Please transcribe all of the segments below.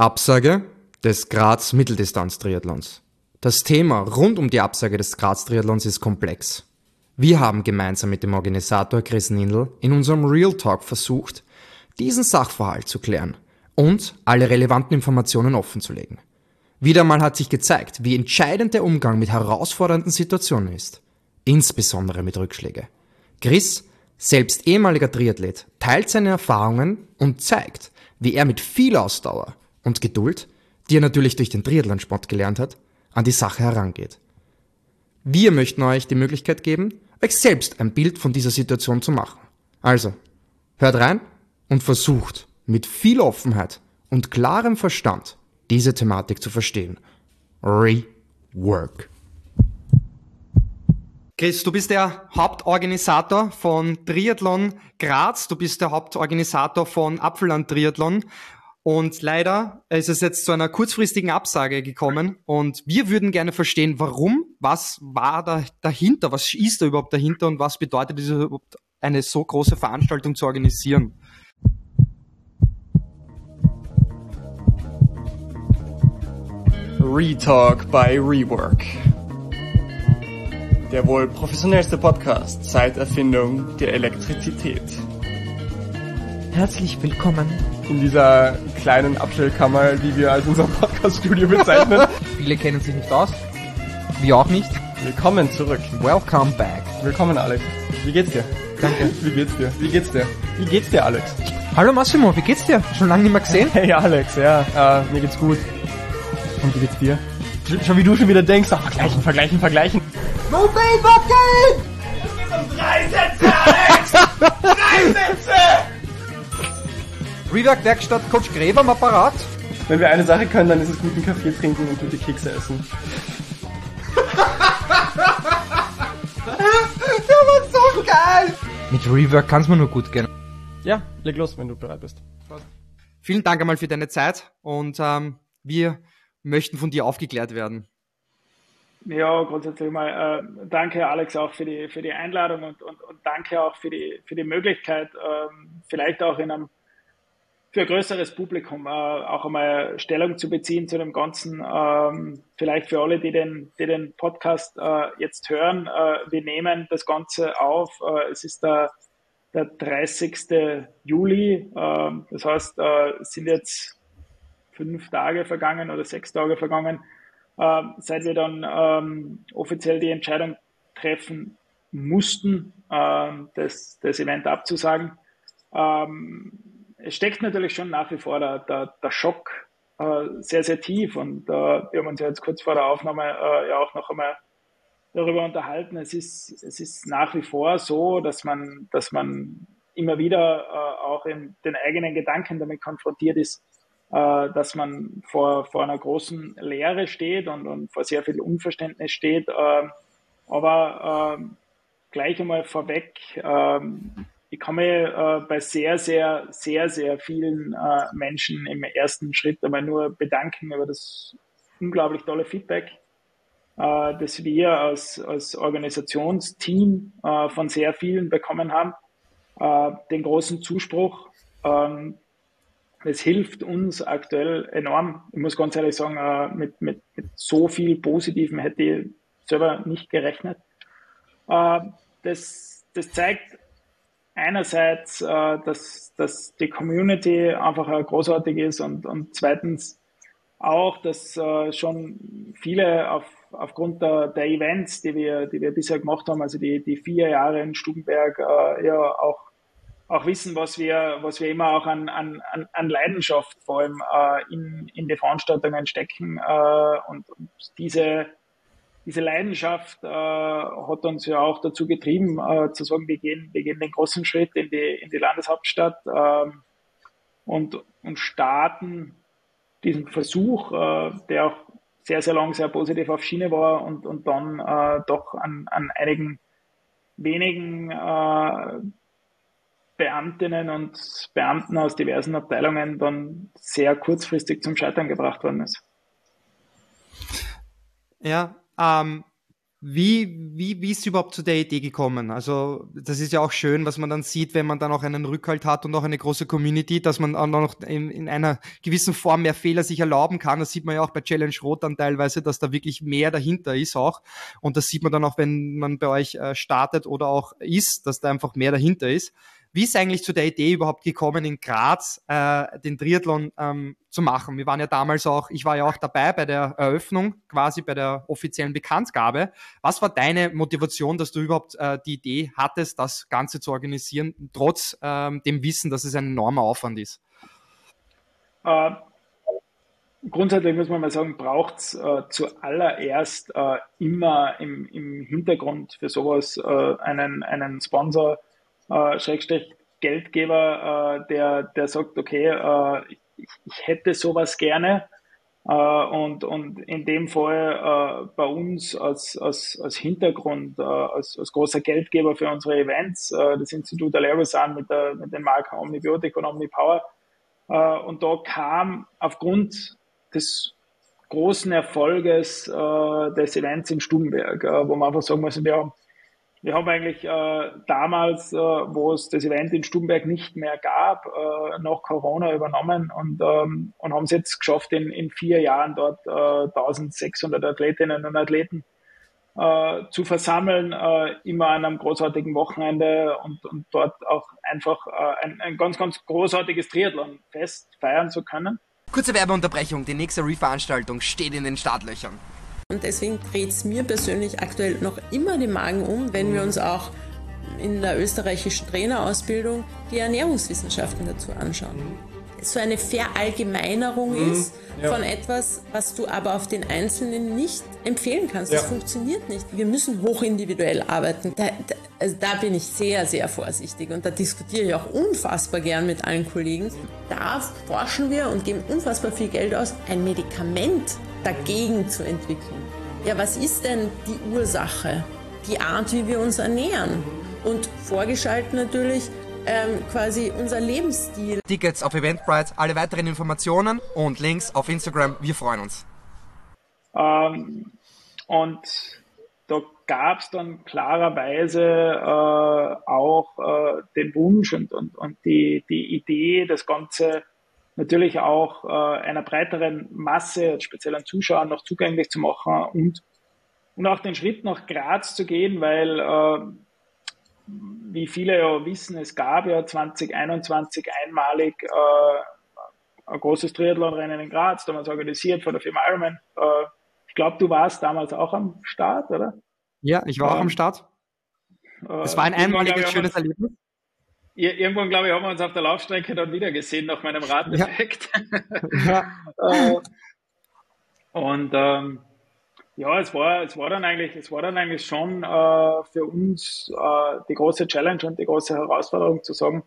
Absage des Graz Mitteldistanz-Triathlons. Das Thema rund um die Absage des Graz-Triathlons ist komplex. Wir haben gemeinsam mit dem Organisator Chris Nindl in unserem Real Talk versucht, diesen Sachverhalt zu klären und alle relevanten Informationen offenzulegen. Wieder mal hat sich gezeigt, wie entscheidend der Umgang mit herausfordernden Situationen ist, insbesondere mit Rückschlägen. Chris, selbst ehemaliger Triathlet, teilt seine Erfahrungen und zeigt, wie er mit viel Ausdauer und Geduld, die er natürlich durch den Triathlonsport gelernt hat, an die Sache herangeht. Wir möchten euch die Möglichkeit geben, euch selbst ein Bild von dieser Situation zu machen. Also, hört rein und versucht mit viel Offenheit und klarem Verstand diese Thematik zu verstehen. Rework. Chris, du bist der Hauptorganisator von Triathlon Graz, du bist der Hauptorganisator von Apfelland Triathlon und leider ist es jetzt zu einer kurzfristigen Absage gekommen und wir würden gerne verstehen, warum, was war da dahinter, was ist da überhaupt dahinter und was bedeutet es überhaupt, eine so große Veranstaltung zu organisieren? Retalk by Rework. Der wohl professionellste Podcast seit Erfindung der Elektrizität. Herzlich willkommen In dieser kleinen Abstellkammer, die wir als unser Podcast-Studio bezeichnen. Viele kennen sich nicht aus. Wir auch nicht. Willkommen zurück. Welcome back. Willkommen, Alex. Wie geht's dir? Danke. Wie geht's dir? Wie geht's dir? Wie geht's dir, Alex? Hallo Massimo, wie geht's dir? Schon lange nicht mehr gesehen? Hey, Alex, ja, mir geht's gut. Und wie geht's dir? Schon wie du schon wieder denkst, ach, vergleichen. No fucking! 3 Sätze, Alex! 3 Sätze! Rework Werkstatt Coach Gräber am Apparat. Wenn wir eine Sache können, dann ist es guten Kaffee trinken und gute Kekse essen. Der war so geil! Mit Rework kann's mir nur gut gehen. Ja, leg los, wenn du bereit bist. Vielen Dank einmal für deine Zeit und wir möchten von dir aufgeklärt werden. Ja, grundsätzlich mal danke Alex auch für die Einladung und danke auch für die Möglichkeit, vielleicht auch für ein größeres Publikum auch einmal Stellung zu beziehen zu dem Ganzen. Vielleicht für alle, die den Podcast jetzt hören. Wir nehmen das Ganze auf. Es ist der 30. Juli. Das heißt, es sind jetzt 5 Tage vergangen oder 6 Tage vergangen, seit wir dann offiziell die Entscheidung treffen mussten, das Event abzusagen. Es steckt natürlich schon nach wie vor der Schock sehr, sehr tief und wir haben uns ja jetzt kurz vor der Aufnahme ja auch noch einmal darüber unterhalten. Es ist nach wie vor so, dass man immer wieder auch in den eigenen Gedanken damit konfrontiert ist, dass man vor einer großen Leere steht und vor sehr viel Unverständnis steht. Aber gleich einmal vorweg, ich kann mich bei sehr, sehr, sehr, sehr vielen Menschen im ersten Schritt einmal nur bedanken über das unglaublich tolle Feedback, das wir als Organisationsteam von sehr vielen bekommen haben. Den großen Zuspruch. Es hilft uns aktuell enorm. Ich muss ganz ehrlich sagen, mit so viel Positivem hätte ich selber nicht gerechnet. Das zeigt einerseits, dass die Community einfach großartig ist und zweitens auch, dass schon viele aufgrund der Events, die wir bisher gemacht haben, also die 4 Jahre in Stubenberg, ja auch wissen, was wir immer auch an Leidenschaft vor allem in die Veranstaltungen stecken. Und diese Leidenschaft hat uns ja auch dazu getrieben, zu sagen, wir gehen den großen Schritt in die Landeshauptstadt und starten diesen Versuch, der auch sehr, sehr lang sehr positiv auf Schiene war und dann doch an einigen wenigen Beamtinnen und Beamten aus diversen Abteilungen dann sehr kurzfristig zum Scheitern gebracht worden ist. Ja, Wie ist überhaupt zu der Idee gekommen? Also das ist ja auch schön, was man dann sieht, wenn man dann auch einen Rückhalt hat und auch eine große Community, dass man auch noch in einer gewissen Form mehr Fehler sich erlauben kann. Das sieht man ja auch bei Challenge Rot dann teilweise, dass da wirklich mehr dahinter ist auch. Und das sieht man dann auch, wenn man bei euch startet oder auch ist, dass da einfach mehr dahinter ist. Wie ist eigentlich zu der Idee überhaupt gekommen, in Graz den Triathlon zu machen? Ich war ja auch dabei bei der Eröffnung, quasi bei der offiziellen Bekanntgabe. Was war deine Motivation, dass du überhaupt die Idee hattest, das Ganze zu organisieren, trotz dem Wissen, dass es ein enormer Aufwand ist? Grundsätzlich muss man mal sagen, braucht es zuallererst immer im Hintergrund für sowas einen Sponsor, Schrägstrich Geldgeber, der sagt, okay, ich hätte sowas gerne. Und in dem Fall bei uns als Hintergrund, als großer Geldgeber für unsere Events, das Institut Allergosan mit den Marken Omnibiotic und Omnipower. Und da kam aufgrund des großen Erfolges des Events in Stubenberg, wo man einfach sagen muss, wir haben eigentlich damals, wo es das Event in Stubenberg nicht mehr gab, nach Corona übernommen und haben es jetzt geschafft, in 4 Jahren dort 1600 Athletinnen und Athleten zu versammeln, immer an einem großartigen Wochenende und dort auch einfach ein ganz, ganz großartiges Triathlon-Fest feiern zu können. Kurze Werbeunterbrechung, die nächste Re-Veranstaltung steht in den Startlöchern. Und deswegen dreht es mir persönlich aktuell noch immer den Magen um, wenn wir uns auch in der österreichischen Trainerausbildung die Ernährungswissenschaften dazu anschauen. So eine Verallgemeinerung ist von etwas, was du aber auf den Einzelnen nicht empfehlen kannst. Das funktioniert nicht. Wir müssen hochindividuell arbeiten. Da bin ich sehr, sehr vorsichtig und da diskutiere ich auch unfassbar gern mit allen Kollegen. Da forschen wir und geben unfassbar viel Geld aus, ein Medikament dagegen zu entwickeln. Ja, was ist denn die Ursache? Die Art, wie wir uns ernähren. Und vorgeschaltet natürlich quasi unser Lebensstil. Tickets auf Eventbrite, alle weiteren Informationen und Links auf Instagram. Wir freuen uns. Und da gab es dann klarerweise auch den Wunsch und die Idee, das Ganze natürlich auch einer breiteren Masse, speziell an Zuschauern, noch zugänglich zu machen und auch den Schritt nach Graz zu gehen, weil wie viele ja wissen, es gab ja 2021 einmalig ein großes Triathlonrennen in Graz, damals organisiert von der Firma Ironman. Ich glaube, du warst damals auch am Start, oder? Ja, ich war auch am Start. Es war ein einmaliges, schönes Erlebnis. Irgendwann, glaube ich, haben wir uns auf der Laufstrecke dann wieder gesehen nach meinem Radeffekt. Ja. Und ja, es war dann eigentlich schon für uns die große Challenge und die große Herausforderung zu sagen,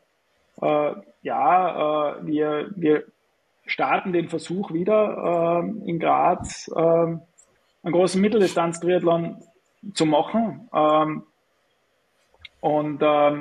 wir starten den Versuch wieder in Graz, einen großen Mitteldistanz-Triathlon zu machen und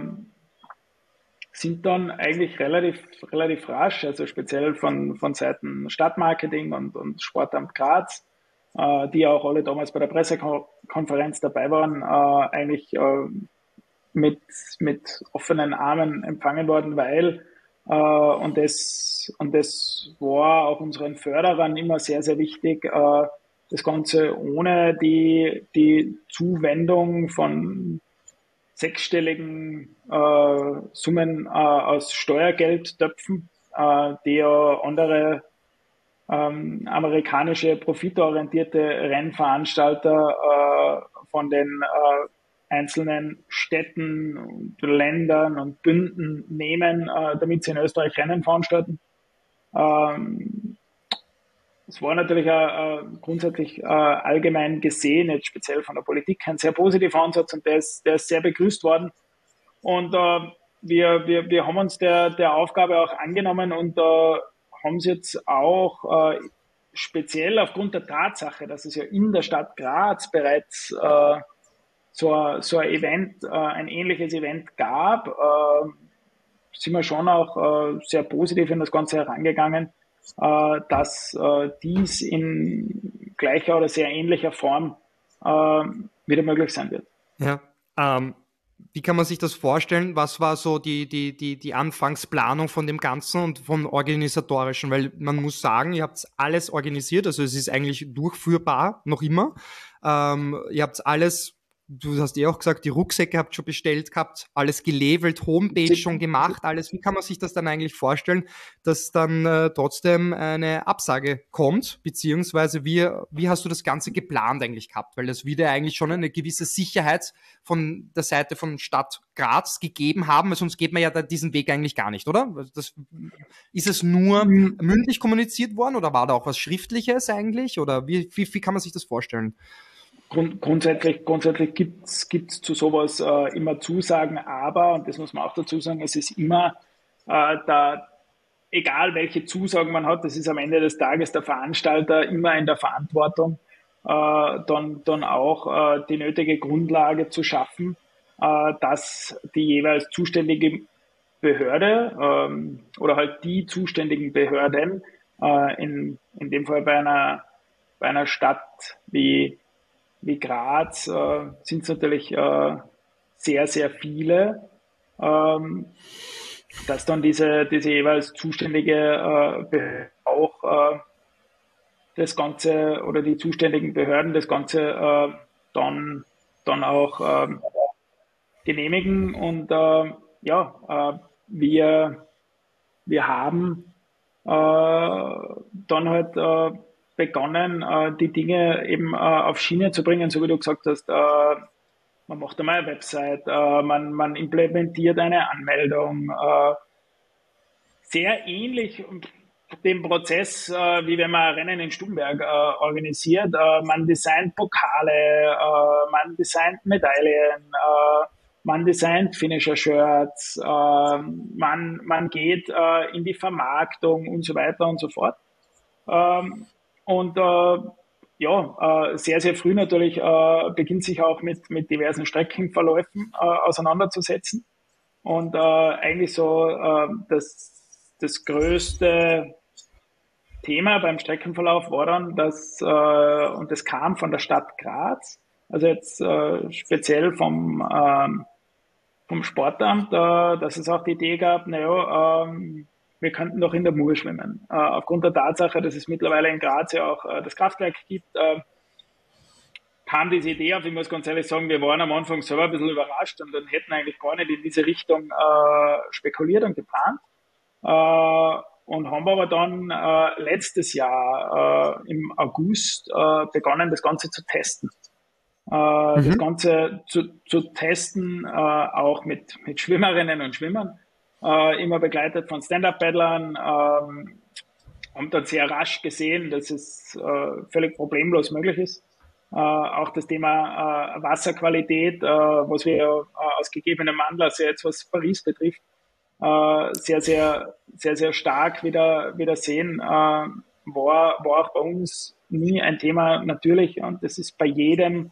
sind dann eigentlich relativ rasch, also speziell von Seiten Stadtmarketing und Sportamt Graz, die auch alle damals bei der Pressekonferenz dabei waren, eigentlich mit offenen Armen empfangen worden, weil und das war auch unseren Förderern immer sehr, sehr wichtig, das Ganze ohne die Zuwendung von sechsstelligen Summen aus Steuergeldtöpfen, die ja andere amerikanische profitorientierte Rennveranstalter von den einzelnen Städten und Ländern und Bünden nehmen, damit sie in Österreich Rennen veranstalten. Es war natürlich grundsätzlich allgemein gesehen, jetzt speziell von der Politik, ein sehr positiver Ansatz und der ist sehr begrüßt worden. Und wir haben uns der Aufgabe auch angenommen und haben es jetzt auch speziell aufgrund der Tatsache, dass es ja in der Stadt Graz bereits so ein Event, ein ähnliches Event gab, sind wir schon auch sehr positiv in das Ganze herangegangen, dass dies in gleicher oder sehr ähnlicher Form wieder möglich sein wird. Ja, wie kann man sich das vorstellen? Was war so die Anfangsplanung von dem Ganzen und vom Organisatorischen? Weil man muss sagen, ihr habt alles organisiert, also es ist eigentlich durchführbar, noch immer. Ihr habt alles, du hast auch gesagt, die Rucksäcke habt schon bestellt gehabt, alles gelevelt, Homepage schon gemacht, alles. Wie kann man sich das dann eigentlich vorstellen, dass dann trotzdem eine Absage kommt? Beziehungsweise wie hast du das Ganze geplant eigentlich gehabt? Weil das wieder eigentlich schon eine gewisse Sicherheit von der Seite von Stadt Graz gegeben haben, weil sonst geht man ja diesen Weg eigentlich gar nicht, oder? Ist es nur mündlich kommuniziert worden oder war da auch was Schriftliches eigentlich? Oder wie kann man sich das vorstellen? Grundsätzlich gibt's zu sowas immer Zusagen, aber, und das muss man auch dazu sagen, es ist immer egal welche Zusagen man hat, das ist am Ende des Tages der Veranstalter immer in der Verantwortung, dann auch die nötige Grundlage zu schaffen, dass die jeweils zuständige Behörde oder halt die zuständigen Behörden, in dem Fall bei einer Stadt wie Graz sind es natürlich sehr, sehr viele, dass dann diese jeweils zuständige Behörde auch das Ganze oder die zuständigen Behörden das Ganze dann auch genehmigen. Und wir haben dann halt begonnen, die Dinge eben auf Schiene zu bringen, so wie du gesagt hast. Man macht einmal eine Website, man implementiert eine Anmeldung. Sehr ähnlich dem Prozess, wie wenn man ein Rennen in Stumberg organisiert. Man designt Pokale, man designt Medaillen, man designt Finisher-Shirts, man geht in die Vermarktung und so weiter und so fort. Und sehr, sehr früh natürlich beginnt sich auch mit diversen Streckenverläufen auseinanderzusetzen. Und eigentlich so das größte Thema beim Streckenverlauf war dann, und das kam von der Stadt Graz, also jetzt speziell vom Sportamt, dass es auch die Idee gab, wir könnten doch in der Mur schwimmen. Aufgrund der Tatsache, dass es mittlerweile in Graz ja auch das Kraftwerk gibt, kam diese Idee auf. Ich muss ganz ehrlich sagen, wir waren am Anfang selber ein bisschen überrascht und dann hätten eigentlich gar nicht in diese Richtung spekuliert und geplant. Und haben aber dann letztes Jahr im August begonnen, das Ganze zu testen. Das Ganze zu testen, auch mit Schwimmerinnen und Schwimmern. Immer begleitet von Stand-Up-Paddlern, haben dann sehr rasch gesehen, dass es völlig problemlos möglich ist. Auch das Thema Wasserqualität, was wir aus gegebenem Anlass jetzt, was Paris betrifft, sehr, sehr, sehr, sehr stark wieder sehen, war auch bei uns nie ein Thema natürlich. Und das ist bei jedem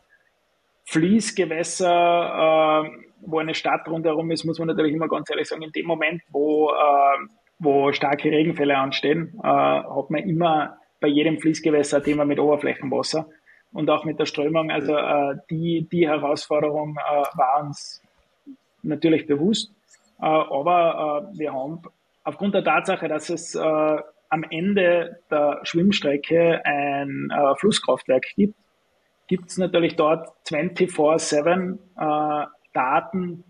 Fließgewässer, wo eine Stadt rundherum ist, muss man natürlich immer ganz ehrlich sagen, in dem Moment, wo starke Regenfälle anstehen, hat man immer bei jedem Fließgewässer ein Thema mit Oberflächenwasser und auch mit der Strömung. Also die Herausforderung war uns natürlich bewusst, aber wir haben aufgrund der Tatsache, dass es am Ende der Schwimmstrecke ein Flusskraftwerk gibt es natürlich dort 24/7 Daten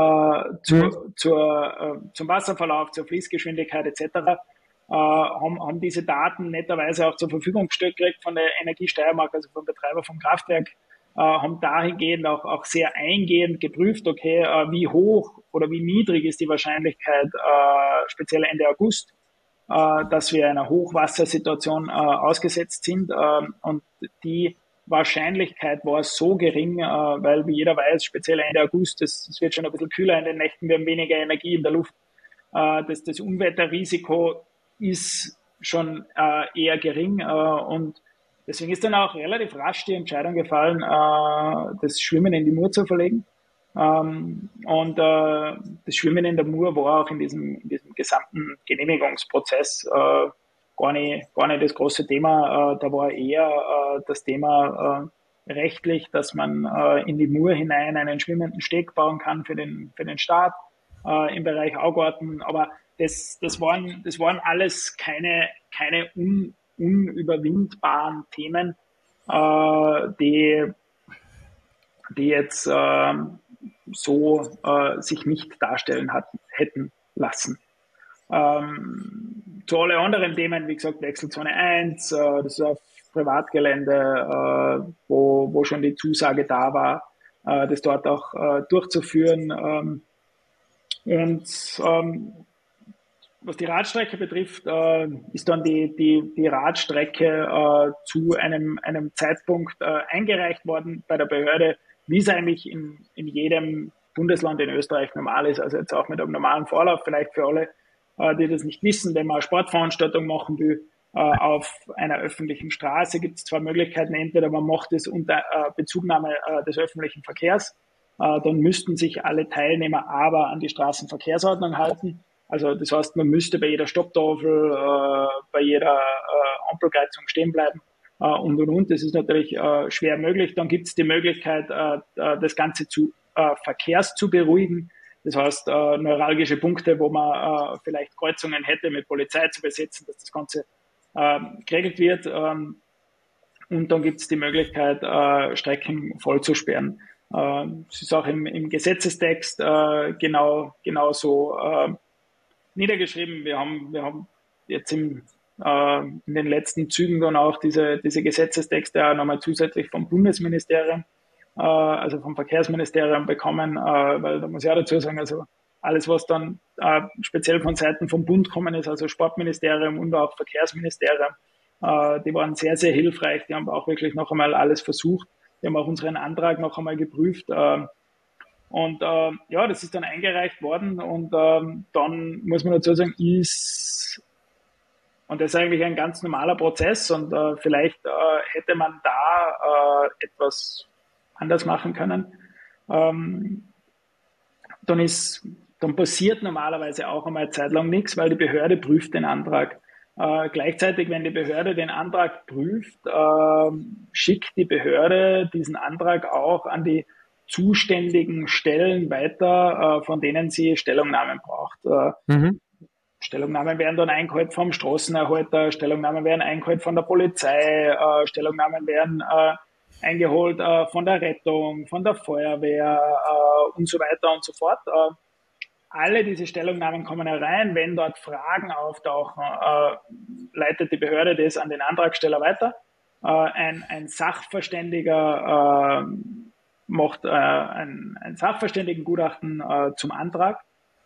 zum Wasserverlauf, zur Fließgeschwindigkeit etc. Haben diese Daten netterweise auch zur Verfügung gestellt gekriegt von der Energie Steiermark, also vom Betreiber vom Kraftwerk, haben dahingehend auch sehr eingehend geprüft, okay, wie hoch oder wie niedrig ist die Wahrscheinlichkeit, speziell Ende August, dass wir einer Hochwassersituation ausgesetzt sind, und die Wahrscheinlichkeit war so gering, weil, wie jeder weiß, speziell Ende August, es wird schon ein bisschen kühler in den Nächten, wir haben weniger Energie in der Luft. Das Unwetterrisiko ist schon eher gering, und deswegen ist dann auch relativ rasch die Entscheidung gefallen, das Schwimmen in die Mur zu verlegen. Und das Schwimmen in der Mur war auch in diesem gesamten Genehmigungsprozess gar nicht das große Thema. Da war eher das Thema, rechtlich, dass man in die Mur hinein einen schwimmenden Steg bauen kann für den Start im Bereich Augarten. Aber das waren alles keine unüberwindbaren Themen, die jetzt sich nicht darstellen hätten lassen. Zu alle anderen Themen, wie gesagt, Wechselzone 1, das ist auf Privatgelände, wo schon die Zusage da war, das dort auch durchzuführen. Was die Radstrecke betrifft, ist dann die Radstrecke zu einem Zeitpunkt eingereicht worden bei der Behörde, wie es eigentlich in jedem Bundesland in Österreich normal ist. Also jetzt auch mit einem normalen Vorlauf, vielleicht für alle, die das nicht wissen. Wenn man eine Sportveranstaltung machen will auf einer öffentlichen Straße, gibt es zwei Möglichkeiten. Entweder man macht es unter Bezugnahme des öffentlichen Verkehrs, dann müssten sich alle Teilnehmer aber an die Straßenverkehrsordnung halten. Also das heißt, man müsste bei jeder Stopptafel, bei jeder Ampelkreuzung stehen bleiben und. Das ist natürlich schwer möglich. Dann gibt es die Möglichkeit, das Ganze zu Verkehrs zu beruhigen. Das heißt, neuralgische Punkte, wo man vielleicht Kreuzungen hätte, mit Polizei zu besetzen, dass das Ganze geregelt wird. Und dann gibt es die Möglichkeit, Strecken vollzusperren. Es ist auch im Gesetzestext genau so niedergeschrieben. Wir haben jetzt in den letzten Zügen dann auch diese Gesetzestexte auch nochmal zusätzlich vom Bundesministerium, also vom Verkehrsministerium bekommen, weil da muss ich auch dazu sagen, also alles, was dann speziell von Seiten vom Bund kommen ist, also Sportministerium und auch Verkehrsministerium, die waren sehr, sehr hilfreich. Die haben auch wirklich noch einmal alles versucht. Die haben auch unseren Antrag noch einmal geprüft. Das ist dann eingereicht worden und dann muss man dazu sagen, und das ist eigentlich ein ganz normaler Prozess und vielleicht hätte man da etwas anders machen können. Dann passiert normalerweise auch einmal eine Zeit lang nichts, weil die Behörde prüft den Antrag. Gleichzeitig, wenn die Behörde den Antrag prüft, schickt die Behörde diesen Antrag auch an die zuständigen Stellen weiter, von denen sie Stellungnahmen braucht. Stellungnahmen werden dann eingeholt vom Straßenerhalter, Stellungnahmen werden eingeholt von der Polizei, Stellungnahmen werden eingeholt von der Rettung, von der Feuerwehr und so weiter und so fort. Alle diese Stellungnahmen kommen herein. Wenn dort Fragen auftauchen, leitet die Behörde das an den Antragsteller weiter. Ein Sachverständiger macht ein Sachverständigengutachten zum Antrag.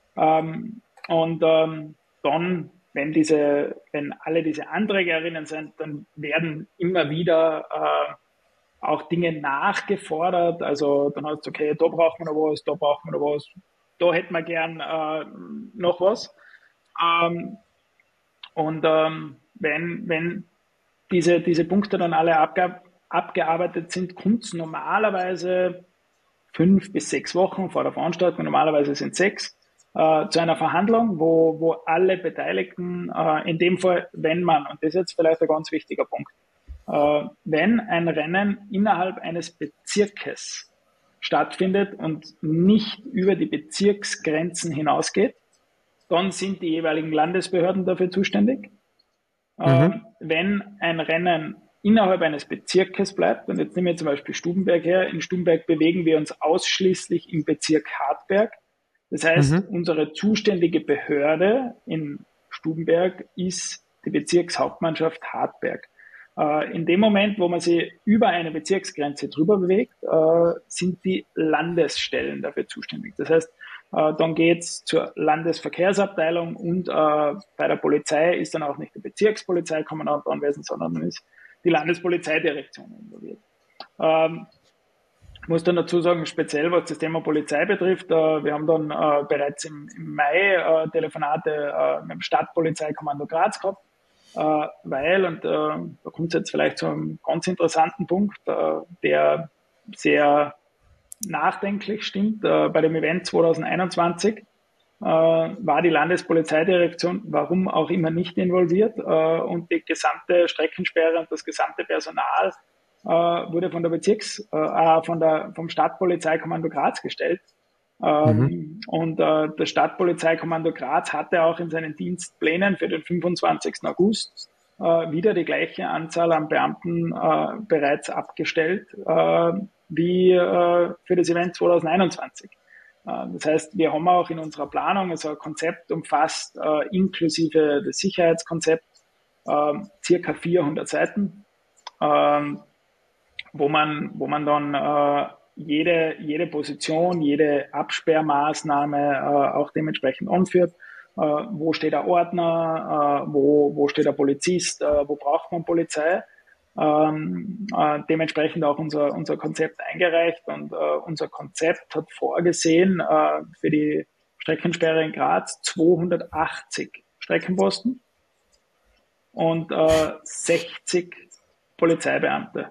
Dann, wenn alle diese Anträge erinnern sind, dann werden immer wieder auch Dinge nachgefordert. Also dann heißt es, okay, da braucht man noch was, da braucht man noch was, da hätten wir gern noch was. Wenn diese Punkte dann alle abgearbeitet sind, kommt es normalerweise 5 bis 6 Wochen vor der Veranstaltung, normalerweise sind 6, zu einer Verhandlung, wo alle Beteiligten, in dem Fall, wenn man, und das ist jetzt vielleicht ein ganz wichtiger Punkt, wenn ein Rennen innerhalb eines Bezirkes stattfindet und nicht über die Bezirksgrenzen hinausgeht, dann sind die jeweiligen Landesbehörden dafür zuständig. Wenn ein Rennen innerhalb eines Bezirkes bleibt, und jetzt nehmen wir zum Beispiel Stubenberg her, in Stubenberg bewegen wir uns ausschließlich im Bezirk Hartberg. Das heißt, unsere zuständige Behörde in Stubenberg ist die Bezirkshauptmannschaft Hartberg. In dem Moment, wo man sich über eine Bezirksgrenze drüber bewegt, sind die Landesstellen dafür zuständig. Das heißt, dann geht's zur Landesverkehrsabteilung und bei der Polizei ist dann auch nicht die Bezirkspolizeikommandant anwesend, sondern dann ist die Landespolizeidirektion involviert. Ich muss dann dazu sagen, speziell was das Thema Polizei betrifft, wir haben dann bereits im Mai Telefonate mit dem Stadtpolizeikommando Graz gehabt, weil, und da kommt es jetzt vielleicht zu einem ganz interessanten Punkt, der sehr nachdenklich stimmt. Bei dem Event 2021 war die Landespolizeidirektion, warum auch immer, nicht involviert und die gesamte Streckensperre und das gesamte Personal wurde von der vom Stadtpolizeikommando Graz gestellt. Und das Stadtpolizeikommando Graz hatte auch in seinen Dienstplänen für den 25. August wieder die gleiche Anzahl an Beamten bereits abgestellt wie für das Event 2021. Das heißt, wir haben auch in unserer Planung, also ein Konzept umfasst inklusive des Sicherheitskonzepts circa 400 Seiten, wo man dann jede Position, jede Absperrmaßnahme auch dementsprechend anführt. Wo steht der Ordner, wo steht der Polizist, wo braucht man Polizei. Dementsprechend auch unser Konzept eingereicht, und unser Konzept hat vorgesehen für die Streckensperre in Graz 280 Streckenposten und 60 Polizeibeamte.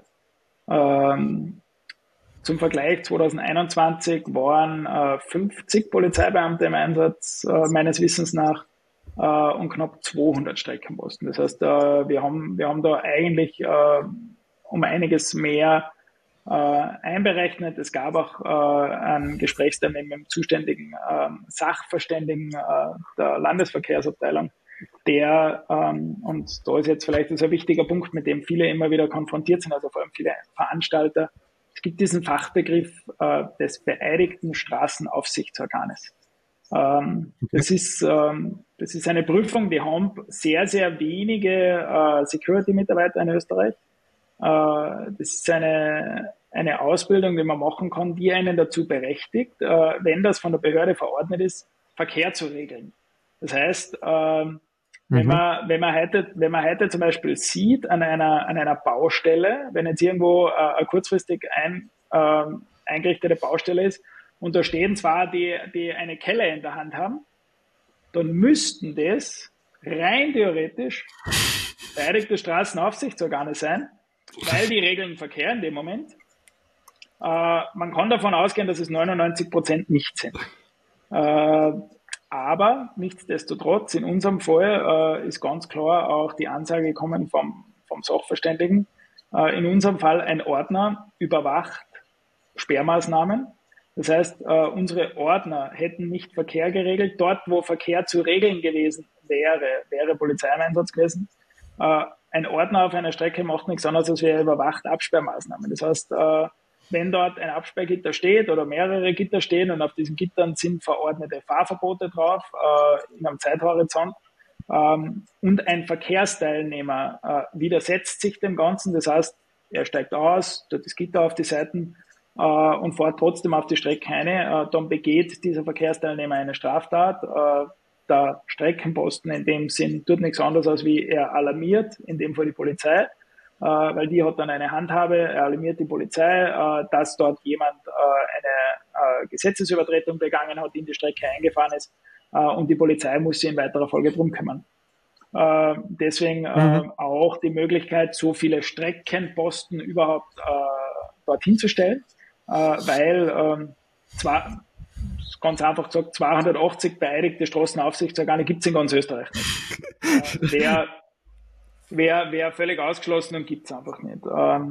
Zum Vergleich, 2021 waren 50 Polizeibeamte im Einsatz, meines Wissens nach, und knapp 200 Streckenposten. Das heißt, wir haben da eigentlich um einiges mehr einberechnet. Es gab auch ein Gesprächstermin mit dem zuständigen Sachverständigen der Landesverkehrsabteilung, und da ist jetzt vielleicht das ein wichtiger Punkt, mit dem viele immer wieder konfrontiert sind, also vor allem viele Veranstalter. Es gibt diesen Fachbegriff des beeidigten Straßenaufsichtsorganes. Das ist eine Prüfung, die haben sehr, sehr wenige Security-Mitarbeiter in Österreich. Das ist eine Ausbildung, die man machen kann, die einen dazu berechtigt, wenn das von der Behörde verordnet ist, Verkehr zu regeln. Das heißt, wenn man heute zum Beispiel sieht an einer Baustelle, wenn jetzt irgendwo eine kurzfristig eingerichtete Baustelle ist und da stehen zwar die eine Kelle in der Hand haben, dann müssten das rein theoretisch beeidigte Straßenaufsichtsorgane sein, weil die regeln Verkehr in dem Moment. Man kann davon ausgehen, dass es 99% nicht sind. Aber nichtsdestotrotz, in unserem Fall ist ganz klar auch die Ansage gekommen vom Sachverständigen. In unserem Fall ein Ordner überwacht Sperrmaßnahmen. Das heißt, unsere Ordner hätten nicht Verkehr geregelt. Dort, wo Verkehr zu regeln gewesen wäre Polizei im Einsatz gewesen. Ein Ordner auf einer Strecke macht nichts anderes, als er überwacht Absperrmaßnahmen. Das heißt, wenn dort ein Absperrgitter steht oder mehrere Gitter stehen und auf diesen Gittern sind verordnete Fahrverbote drauf in einem Zeithorizont und ein Verkehrsteilnehmer widersetzt sich dem Ganzen, das heißt, er steigt aus, tut das Gitter auf die Seiten und fährt trotzdem auf die Strecke eine, dann begeht dieser Verkehrsteilnehmer eine Straftat. Der Streckenposten in dem Sinn tut nichts anderes, als wie er alarmiert, in dem Fall die Polizei, weil die hat dann eine Handhabe, er alarmiert die Polizei, dass dort jemand eine Gesetzesübertretung begangen hat, in die Strecke eingefahren ist, und die Polizei muss sich in weiterer Folge drum kümmern. Deswegen auch die Möglichkeit, so viele Streckenposten überhaupt dorthin zu stellen, weil ganz einfach gesagt, 280 beeidigte Straßenaufsichtsorgane gibt es in ganz Österreich nicht. Wäre völlig ausgeschlossen und gibt es einfach nicht.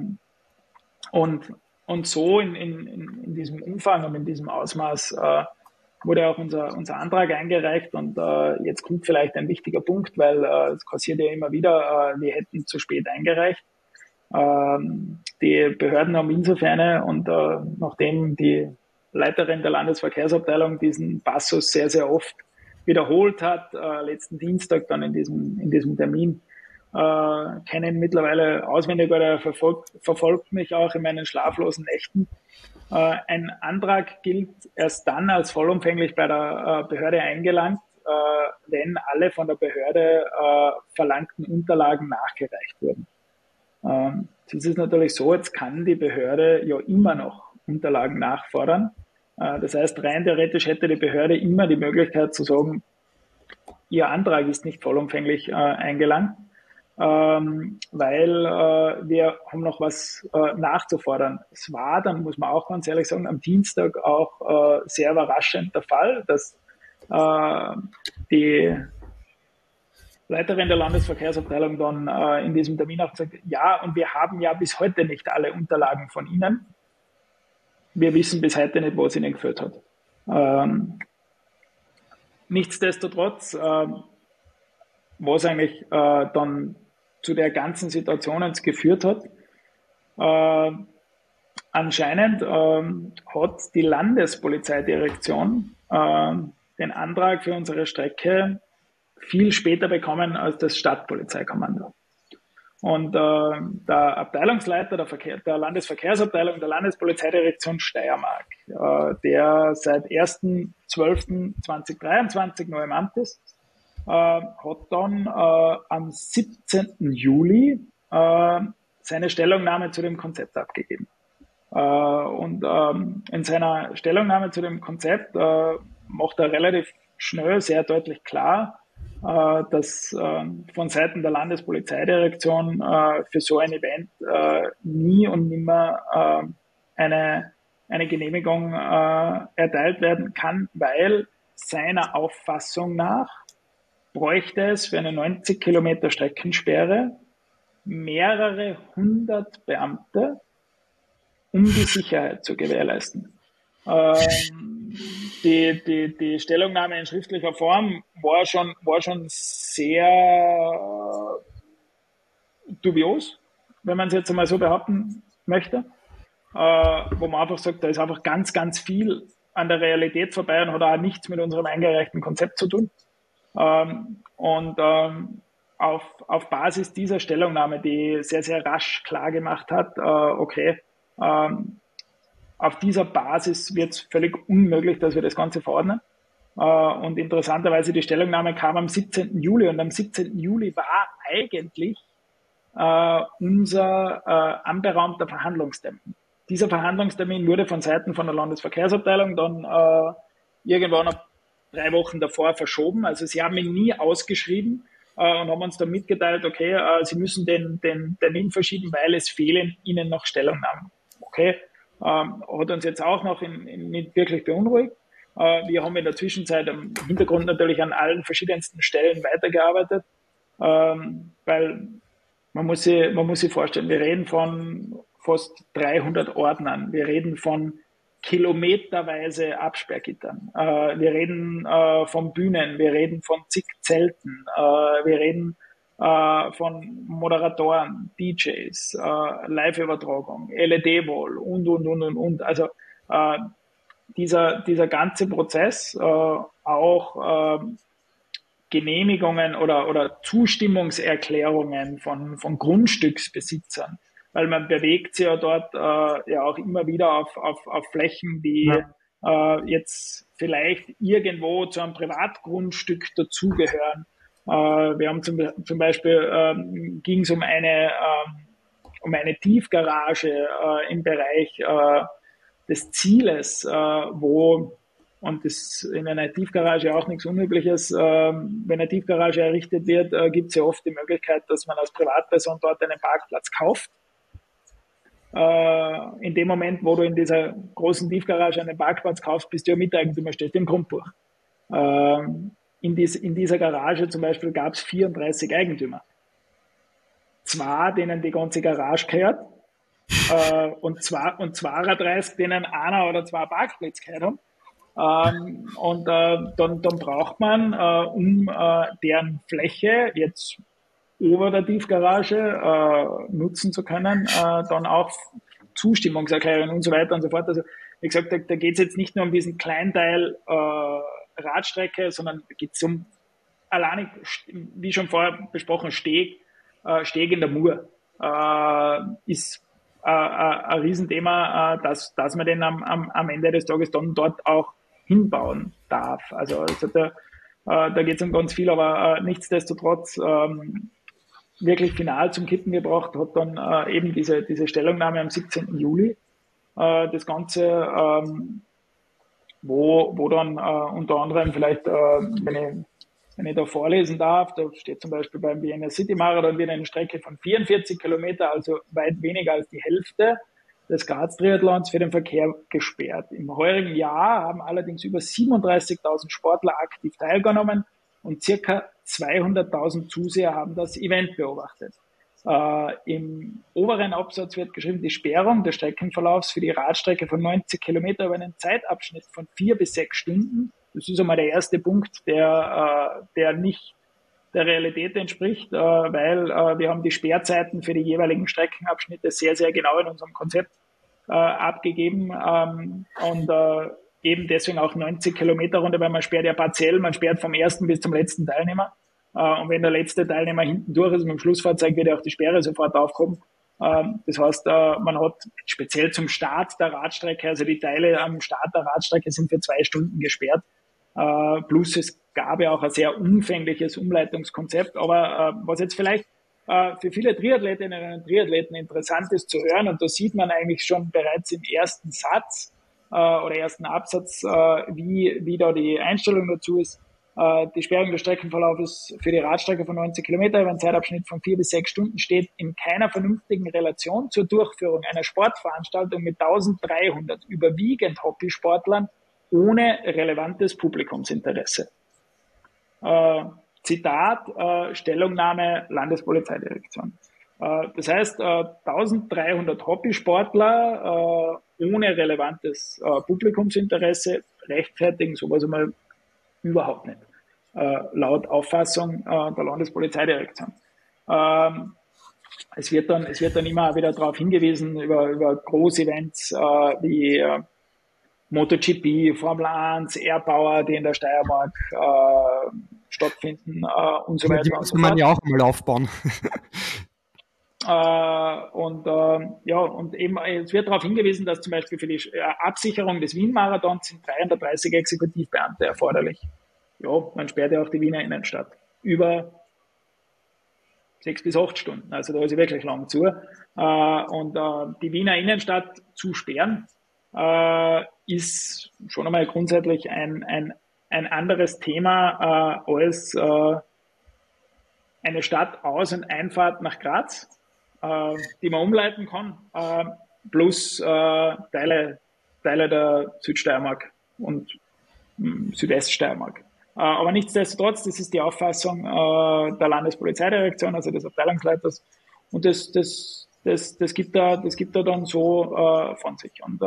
Und so in diesem Umfang und in diesem Ausmaß wurde auch unser Antrag eingereicht, und jetzt kommt vielleicht ein wichtiger Punkt, weil es passiert ja immer wieder, wir hätten zu spät eingereicht. Die Behörden haben insofern, und nachdem die Leiterin der Landesverkehrsabteilung diesen Passus sehr, sehr oft wiederholt hat, letzten Dienstag dann in diesem Termin, kennen mittlerweile auswendig, oder verfolgt mich auch in meinen schlaflosen Nächten. Ein Antrag gilt erst dann als vollumfänglich bei der Behörde eingelangt, wenn alle von der Behörde verlangten Unterlagen nachgereicht wurden. Es ist natürlich so, jetzt kann die Behörde ja immer noch Unterlagen nachfordern. Das heißt, rein theoretisch hätte die Behörde immer die Möglichkeit zu sagen, ihr Antrag ist nicht vollumfänglich eingelangt, weil wir haben noch was nachzufordern. Es war, dann muss man auch ganz ehrlich sagen, am Dienstag auch sehr überraschend der Fall, dass die Leiterin der Landesverkehrsabteilung dann in diesem Termin auch gesagt, ja, und wir haben ja bis heute nicht alle Unterlagen von Ihnen. Wir wissen bis heute nicht, wo es Ihnen geführt hat. Nichtsdestotrotz, was eigentlich dann zu der ganzen Situation jetzt geführt hat, anscheinend hat die Landespolizeidirektion den Antrag für unsere Strecke viel später bekommen als das Stadtpolizeikommando. Und der Abteilungsleiter der Landesverkehrsabteilung der Landespolizeidirektion Steiermark, der seit 1.12.2023 noch im Amt ist, hat dann am 17. Juli seine Stellungnahme zu dem Konzept abgegeben. Und in seiner Stellungnahme zu dem Konzept macht er relativ schnell sehr deutlich klar, dass von Seiten der Landespolizeidirektion für so ein Event nie und nimmer eine Genehmigung erteilt werden kann, weil seiner Auffassung nach bräuchte es für eine 90 Kilometer Streckensperre mehrere hundert Beamte, um die Sicherheit zu gewährleisten. Die Stellungnahme in schriftlicher Form war schon sehr dubios, wenn man es jetzt einmal so behaupten möchte, wo man einfach sagt, da ist einfach ganz, ganz viel an der Realität vorbei und hat auch nichts mit unserem eingereichten Konzept zu tun. Auf Basis dieser Stellungnahme, die sehr, sehr rasch klar gemacht hat, auf dieser Basis wird es völlig unmöglich, dass wir das Ganze verordnen. Und interessanterweise, die Stellungnahme kam am 17. Juli und am 17. Juli war eigentlich unser anberaumter Verhandlungstermin. Dieser Verhandlungstermin wurde von Seiten von der Landesverkehrsabteilung dann irgendwann noch 3 Wochen davor verschoben. Also sie haben ihn nie ausgeschrieben und haben uns dann mitgeteilt, okay, sie müssen den Termin verschieben, weil es fehlen ihnen noch Stellungnahmen. Okay. Hat uns jetzt auch noch nicht wirklich beunruhigt. Wir haben in der Zwischenzeit im Hintergrund natürlich an allen verschiedensten Stellen weitergearbeitet, weil man muss sich vorstellen, wir reden von fast 300 Ordnern, wir reden von kilometerweise Absperrgittern, wir reden von Bühnen, wir reden von zig Zelten, wir reden von Moderatoren, DJs, Live-Übertragung, LED-Wall und. Also dieser ganze Prozess, auch Genehmigungen oder Zustimmungserklärungen von Grundstücksbesitzern, weil man bewegt sich ja dort ja auch immer wieder auf Flächen, die jetzt vielleicht irgendwo zu einem Privatgrundstück dazugehören. Wir haben zum Beispiel ging es um eine Tiefgarage im Bereich des Zieles, wo, und das in einer Tiefgarage auch nichts Unübliches, wenn eine Tiefgarage errichtet wird, gibt es ja oft die Möglichkeit, dass man als Privatperson dort einen Parkplatz kauft. In dem Moment, wo du in dieser großen Tiefgarage einen Parkplatz kaufst, bist du ja Miteigentümer, stehst im Grundbuch. In dieser Garage zum Beispiel gab es 34 Eigentümer. 2, denen die ganze Garage gehört, und 32, denen einer oder 2 Parkplätze gehört haben. Dann braucht man, um deren Fläche jetzt über der Tiefgarage nutzen zu können, dann auch Zustimmungserklärungen und so weiter und so fort. Also wie gesagt, da geht es jetzt nicht nur um diesen Kleinteil Radstrecke, sondern geht es um alleinig, wie schon vorher besprochen, Steg in der Mur. Ist ein Riesenthema, dass man den am Ende des Tages dann dort auch hinbauen darf. Also da geht es um ganz viel, aber nichtsdestotrotz wirklich final zum Kippen gebracht hat dann eben diese Stellungnahme am 17. Juli. Das Ganze wo dann unter anderem vielleicht, wenn ich da vorlesen darf, da steht zum Beispiel beim Vienna City Marathon wieder eine Strecke von 44 Kilometer, also weit weniger als die Hälfte des Graz-Triathlons für den Verkehr gesperrt. Im heurigen Jahr haben allerdings über 37.000 Sportler aktiv teilgenommen und circa 200.000 Zuseher haben das Event beobachtet. Im oberen Absatz wird geschrieben, die Sperrung des Streckenverlaufs für die Radstrecke von 90 Kilometer über einen Zeitabschnitt von 4 bis 6 Stunden. Das ist einmal der erste Punkt, der nicht der Realität entspricht, weil wir haben die Sperrzeiten für die jeweiligen Streckenabschnitte sehr, sehr genau in unserem Konzept abgegeben und eben deswegen auch 90 Kilometer Runde, weil man sperrt ja partiell, man sperrt vom ersten bis zum letzten Teilnehmer. Und wenn der letzte Teilnehmer hinten durch ist mit dem Schlussfahrzeug, wird ja auch die Sperre sofort aufkommen. Das heißt, man hat speziell zum Start der Radstrecke, also die Teile am Start der Radstrecke sind für 2 Stunden gesperrt. Plus es gab ja auch ein sehr umfängliches Umleitungskonzept. Aber was jetzt vielleicht für viele Triathletinnen und Triathleten interessant ist zu hören, und da sieht man eigentlich schon bereits im ersten Satz oder ersten Absatz, wie da die Einstellung dazu ist. Die Sperrung des Streckenverlaufes für die Radstrecke von 90 Kilometer über einen Zeitabschnitt von 4 bis 6 Stunden steht in keiner vernünftigen Relation zur Durchführung einer Sportveranstaltung mit 1300 überwiegend Hobbysportlern ohne relevantes Publikumsinteresse. Zitat, Stellungnahme Landespolizeidirektion. Das heißt, 1300 Hobbysportler ohne relevantes Publikumsinteresse rechtfertigen sowas einmal überhaupt nicht, laut Auffassung der Landespolizeidirektion. Es wird dann immer wieder darauf hingewiesen, über Großevents wie MotoGP, Formel 1, Airpower, die in der Steiermark stattfinden und so weiter. Die muss man ja auch mal aufbauen. Und eben es wird darauf hingewiesen, dass zum Beispiel für die Absicherung des Wien-Marathons sind 330 Exekutivbeamte erforderlich. Ja, man sperrt ja auch die Wiener Innenstadt über 6 bis 8 Stunden. Also da ist sie wirklich lang zu. Die Wiener Innenstadt zu sperren, ist schon einmal grundsätzlich ein anderes Thema als eine Stadtaus- und Einfahrt nach Graz, die man umleiten kann, plus Teile der Südsteiermark und Südweststeiermark. Aber nichtsdestotrotz, das ist die Auffassung der Landespolizeidirektion, also des Abteilungsleiters, und das gibt er dann so von sich. Und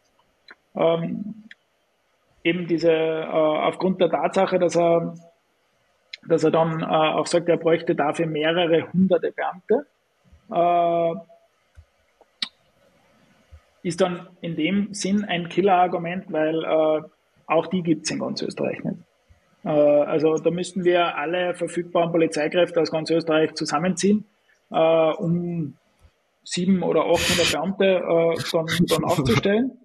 eben aufgrund der Tatsache, dass er dann auch sagt, er bräuchte dafür mehrere hunderte Beamte, ist dann in dem Sinn ein Killerargument, weil auch die gibt es in ganz Österreich nicht. Also da müssten wir alle verfügbaren Polizeikräfte aus ganz Österreich zusammenziehen, um 700 oder 800 Beamte dann aufzustellen.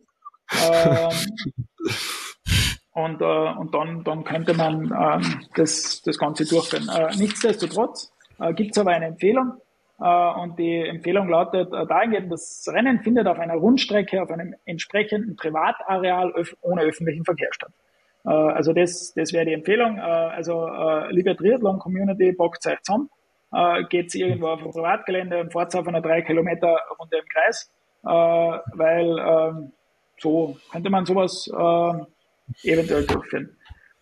Und dann könnte man das Ganze durchführen. Nichtsdestotrotz gibt es aber eine Empfehlung, und die Empfehlung lautet dahingehend, das Rennen findet auf einer Rundstrecke auf einem entsprechenden Privatareal ohne öffentlichen Verkehr statt. Also das wäre die Empfehlung. Liebe Triathlon-Community, packt euch zusammen, geht's irgendwo auf ein Privatgelände und fahrt auf einer 3 Kilometer Runde im Kreis, weil so könnte man sowas eventuell durchführen.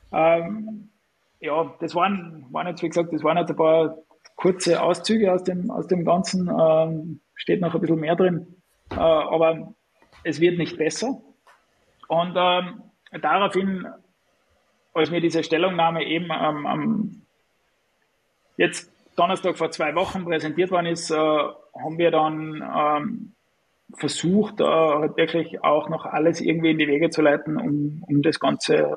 Das waren jetzt, wie gesagt, ein paar kurze Auszüge aus dem Ganzen, steht noch ein bisschen mehr drin, aber es wird nicht besser. Und daraufhin, als mir diese Stellungnahme eben jetzt Donnerstag vor 2 Wochen präsentiert worden ist, haben wir dann versucht, wirklich auch noch alles irgendwie in die Wege zu leiten, um das Ganze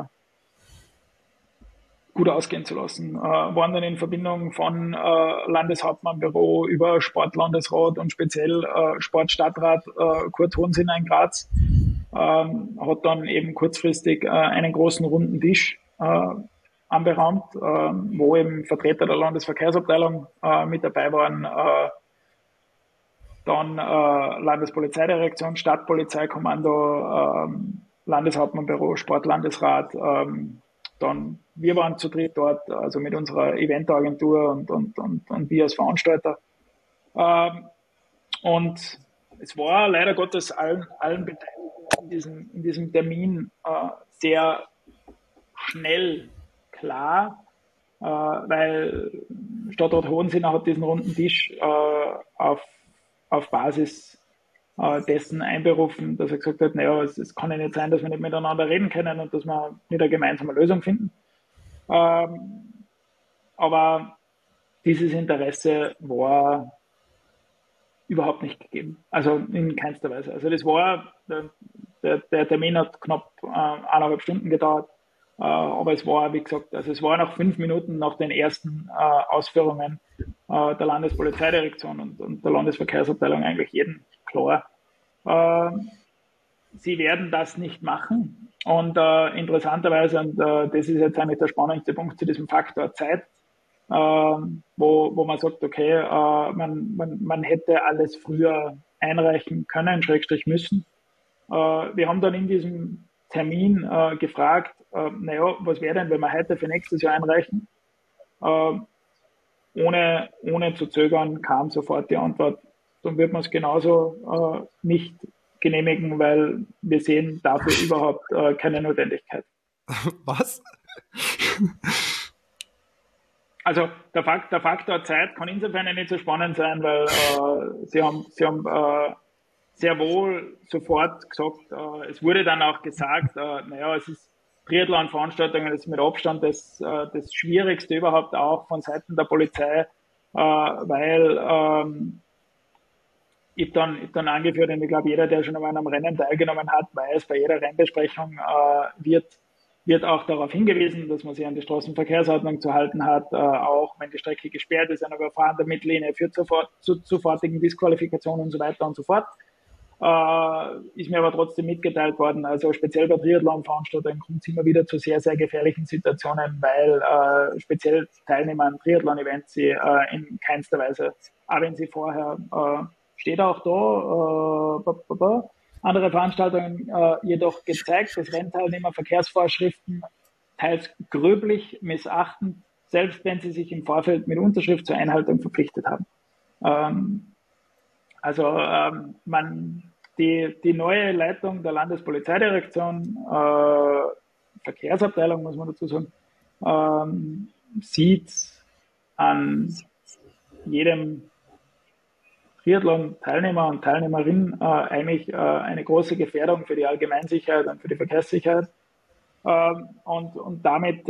gut ausgehen zu lassen. Waren dann in Verbindung von Landeshauptmannbüro über Sportlandesrat und speziell Sportstadtrat Kurt Hohensinn in Graz. Hat dann eben kurzfristig einen großen runden Tisch anberaumt, wo eben Vertreter der Landesverkehrsabteilung mit dabei waren, dann Landespolizeidirektion, Stadtpolizeikommando, Landeshauptmannbüro, Sportlandesrat, dann wir waren zu dritt dort, also mit unserer Eventagentur und wir als Veranstalter. Und es war leider Gottes allen Beteiligten in diesem Termin sehr schnell klar, weil Stadtrat Hohensinner hat diesen runden Tisch auf Basis dessen einberufen, dass er gesagt hat, naja, es kann ja nicht sein, dass wir nicht miteinander reden können und dass wir nicht eine gemeinsame Lösung finden. Aber dieses Interesse war überhaupt nicht gegeben. Also in keinster Weise. Also das war, der Termin hat knapp 1,5 Stunden gedauert, aber es war, wie gesagt, also es war nach 5 Minuten nach den ersten Ausführungen der Landespolizeidirektion und der Landesverkehrsabteilung eigentlich jedem klar, sie werden das nicht machen. Und interessanterweise, und das ist jetzt eigentlich der spannendste Punkt zu diesem Faktor Zeit, wo man sagt, okay, man hätte alles früher einreichen können, Schrägstrich müssen. Wir haben dann in diesem Termin gefragt, naja, was wäre denn, wenn wir heute für nächstes Jahr einreichen? Ohne zu zögern kam sofort die Antwort, dann wird man es genauso nicht genehmigen, weil wir sehen dafür überhaupt keine Notwendigkeit. Was? Also der Faktor Zeit kann insofern nicht so spannend sein, weil sie haben sehr wohl sofort gesagt, es wurde dann auch gesagt, naja, es ist Triathlon-Veranstaltungen, das ist mit Abstand das Schwierigste überhaupt auch von Seiten der Polizei, weil ich dann angeführt, und ich glaube, jeder, der schon einmal an einem Rennen teilgenommen hat, weiß, bei jeder Rennbesprechung wird auch darauf hingewiesen, dass man sich an die Straßenverkehrsordnung zu halten hat, auch wenn die Strecke gesperrt ist, eine überfahrende Mittellinie führt zu sofortigen Disqualifikationen und so weiter und so fort. Ist mir aber trotzdem mitgeteilt worden, also speziell bei Triathlon-Veranstaltungen kommt es immer wieder zu sehr, sehr gefährlichen Situationen, weil speziell Teilnehmer an Triathlon-Events sie in keinster Weise, auch wenn sie vorher, steht auch da, andere Veranstaltungen jedoch gezeigt, dass Rennteilnehmer Verkehrsvorschriften teils gröblich missachten, selbst wenn sie sich im Vorfeld mit Unterschrift zur Einhaltung verpflichtet haben. Die neue Leitung der Landespolizeidirektion, Verkehrsabteilung muss man dazu sagen, sieht an jedem Triathlon-Teilnehmer und Teilnehmerin eigentlich eine große Gefährdung für die Allgemeinsicherheit und für die Verkehrssicherheit und damit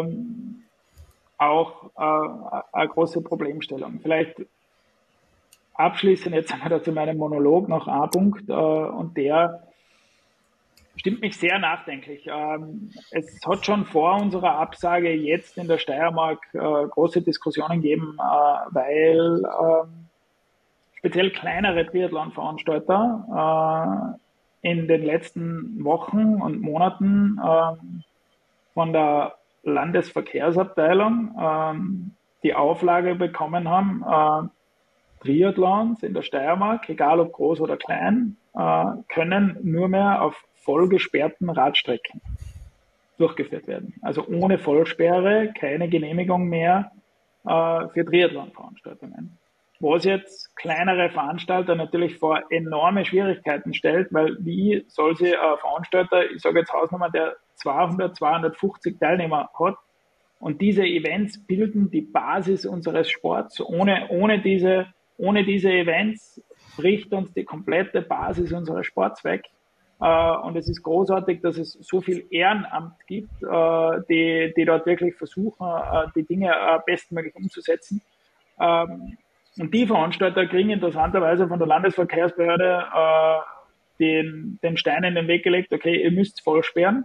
auch eine große Problemstellung. Vielleicht abschließend jetzt einmal dazu meinem Monolog noch ein Punkt und der stimmt mich sehr nachdenklich. Es hat schon vor unserer Absage jetzt in der Steiermark große Diskussionen gegeben, weil speziell kleinere Triathlon-Veranstalter in den letzten Wochen und Monaten von der Landesverkehrsabteilung die Auflage bekommen haben, Triathlons in der Steiermark, egal ob groß oder klein, können nur mehr auf vollgesperrten Radstrecken durchgeführt werden. Also ohne Vollsperre keine Genehmigung mehr für Triathlon-Veranstaltungen. Was jetzt kleinere Veranstalter natürlich vor enorme Schwierigkeiten stellt, weil wie soll sie ein Veranstalter, ich sage jetzt Hausnummer, der 200, 250 Teilnehmer hat und diese Events bilden die Basis unseres Sports. Ohne diese Events bricht uns die komplette Basis unseres Sports weg. Und es ist großartig, dass es so viel Ehrenamt gibt, die dort wirklich versuchen, die Dinge bestmöglich umzusetzen. Und die Veranstalter kriegen interessanterweise von der Landesverkehrsbehörde den Stein in den Weg gelegt, okay, ihr müsst voll sperren.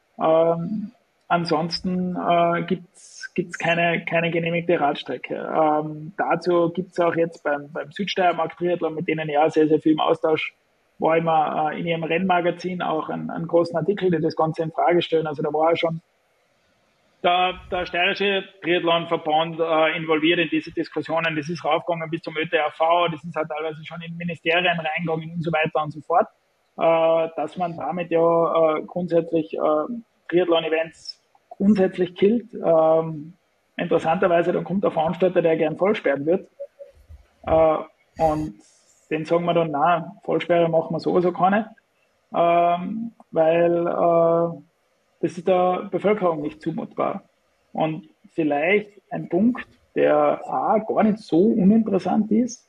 Ansonsten gibt's keine genehmigte Radstrecke. Dazu gibt's auch jetzt beim Südsteiermark Triathlon, mit denen ja sehr, sehr viel im Austausch war, immer in ihrem Rennmagazin auch einen großen Artikel, der das Ganze in Frage stellen. Also da war schon der Steirische Triathlonverband involviert in diese Diskussionen. Das ist raufgegangen bis zum ÖTRV, das ist halt teilweise schon in Ministerien reingegangen und so weiter und so fort, dass man damit ja grundsätzlich Triathlon-Events grundsätzlich killt. Interessanterweise, dann kommt der Veranstalter, der gern vollsperren wird. Und den sagen wir dann, nein, Vollsperre machen wir sowieso keine, weil das ist der Bevölkerung nicht zumutbar. Und vielleicht ein Punkt, der gar nicht so uninteressant ist.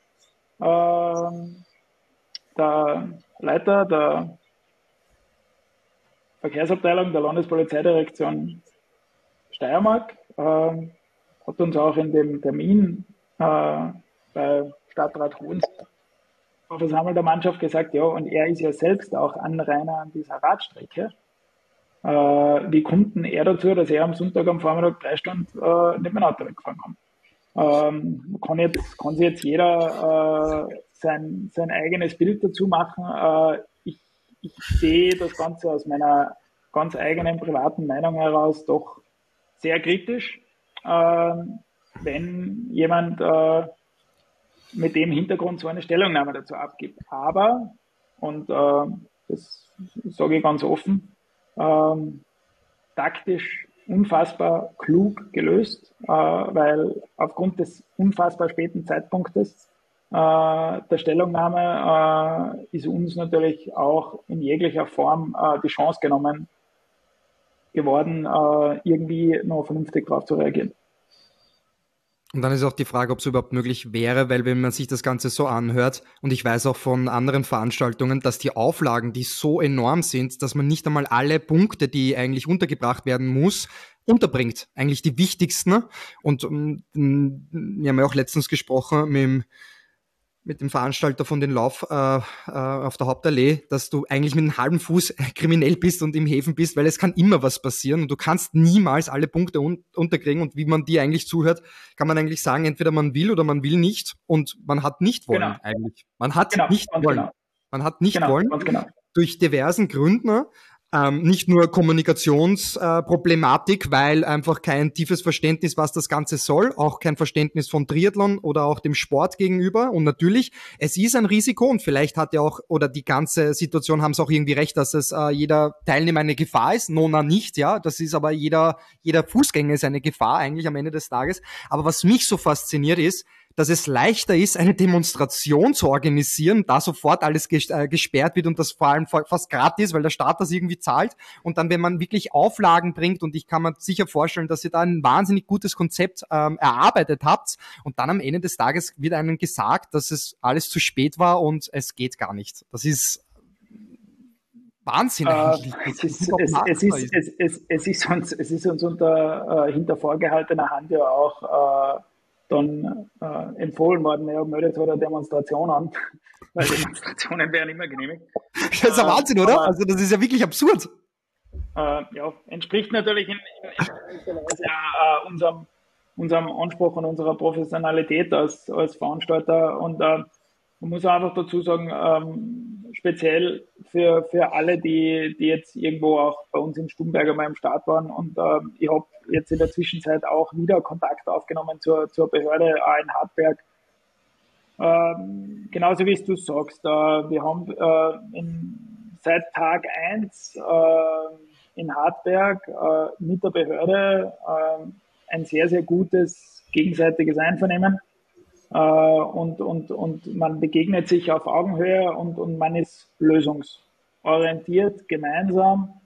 Der Leiter der Verkehrsabteilung der Landespolizeidirektion Steiermark hat uns auch in dem Termin bei Stadtrat Hohns vor versammelter Mannschaft gesagt, ja, und er ist ja selbst auch Anrainer an dieser Radstrecke. Wie kommt denn er dazu, dass er am Sonntag am Vormittag 3 Stunden nicht mit dem Auto weggefahren kann? Kann sich jetzt jeder sein eigenes Bild dazu machen. Ich sehe das Ganze aus meiner ganz eigenen privaten Meinung heraus doch sehr kritisch, wenn jemand mit dem Hintergrund so eine Stellungnahme dazu abgibt. Aber, und das sage ich ganz offen, taktisch unfassbar klug gelöst, weil aufgrund des unfassbar späten Zeitpunktes der Stellungnahme ist uns natürlich auch in jeglicher Form die Chance genommen geworden, irgendwie noch vernünftig darauf zu reagieren. Und dann ist auch die Frage, ob es überhaupt möglich wäre, weil wenn man sich das Ganze so anhört, und ich weiß auch von anderen Veranstaltungen, dass die Auflagen, die so enorm sind, dass man nicht einmal alle Punkte, die eigentlich untergebracht werden muss, unterbringt. Eigentlich die wichtigsten. Und wir haben ja auch letztens gesprochen mit dem Veranstalter von den Lauf auf der Hauptallee, dass du eigentlich mit einem halben Fuß kriminell bist und im Häfen bist, weil es kann immer was passieren und du kannst niemals alle Punkte unterkriegen, und wie man dir eigentlich zuhört, kann man eigentlich sagen, entweder man will oder man will nicht, und man hat nicht wollen eigentlich. Man hat nicht wollen. Man hat nicht wollen, durch diversen Gründen, nicht nur Kommunikationsproblematik, weil einfach kein tiefes Verständnis, was das Ganze soll, auch kein Verständnis von Triathlon oder auch dem Sport gegenüber. Und natürlich, es ist ein Risiko, und vielleicht hat ja auch, oder die ganze Situation haben es auch irgendwie recht, dass es jeder Teilnehmer eine Gefahr ist. Nona nicht, ja. Das ist aber jeder Fußgänger ist eine Gefahr eigentlich am Ende des Tages. Aber was mich so fasziniert ist, dass es leichter ist, eine Demonstration zu organisieren, da sofort alles gesperrt wird und das vor allem fast gratis, weil der Staat das irgendwie zahlt. Und dann, wenn man wirklich Auflagen bringt, und ich kann mir sicher vorstellen, dass ihr da ein wahnsinnig gutes Konzept erarbeitet habt, und dann am Ende des Tages wird einem gesagt, dass es alles zu spät war und es geht gar nicht. Das ist Wahnsinn eigentlich. Es ist uns hinter vorgehaltener Hand ja auch dann empfohlen worden, ja, meldet halt eine Demonstration an, weil Demonstrationen werden immer genehmigt. Das ist ja Wahnsinn, oder? Also das ist ja wirklich absurd. Ja, entspricht natürlich in gewisser Weise unserem Anspruch und unserer Professionalität als Veranstalter, und man muss einfach dazu sagen, speziell für alle, die jetzt irgendwo auch bei uns in Stubenberg einmal im Start waren, und ich habe jetzt in der Zwischenzeit auch wieder Kontakt aufgenommen zur Behörde in Hartberg. Genauso wie du sagst, wir haben seit Tag 1 in Hartberg mit der Behörde ein sehr, sehr gutes gegenseitiges Einvernehmen. Und man begegnet sich auf Augenhöhe, und man ist lösungsorientiert gemeinsam,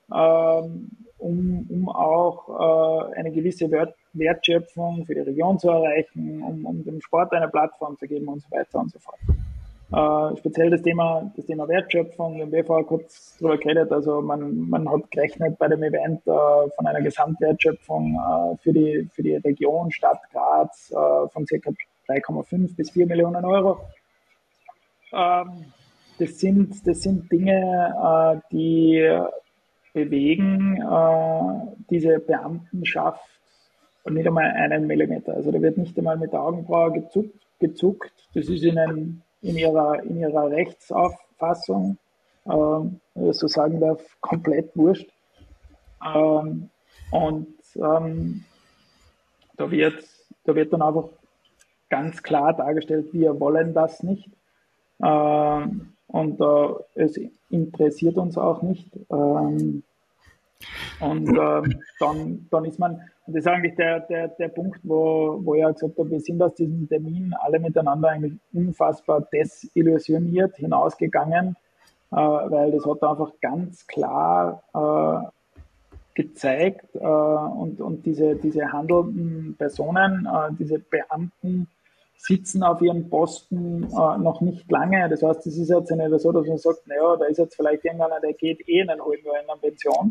um auch eine gewisse Wertschöpfung für die Region zu erreichen, um dem Sport eine Plattform zu geben und so weiter und so fort. Speziell das Thema Wertschöpfung, wir haben vorher kurz drüber geredet, also man hat gerechnet bei dem Event von einer Gesamtwertschöpfung für die Region Stadt Graz von ca. 3,5 bis 4 Millionen Euro. Das sind Dinge, die bewegen diese Beamtenschaft nicht einmal einen Millimeter. Also da wird nicht einmal mit der Augenbraue gezuckt. Das ist in ihrer Rechtsauffassung, wenn ich so sagen darf, komplett wurscht. Da wird dann einfach ganz klar dargestellt, wir wollen das nicht. Es interessiert uns auch nicht. Dann ist man, das ist eigentlich der Punkt, wo ich auch gesagt habe, wir sind aus diesem Termin alle miteinander eigentlich unfassbar desillusioniert hinausgegangen, weil das hat einfach ganz klar gezeigt, und diese handelnden Personen, diese Beamten sitzen auf ihren Posten noch nicht lange. Das heißt, es ist jetzt nicht so, dass man sagt, naja, da ist jetzt vielleicht irgendeiner, der geht in ein halbes Jahr in eine Pension.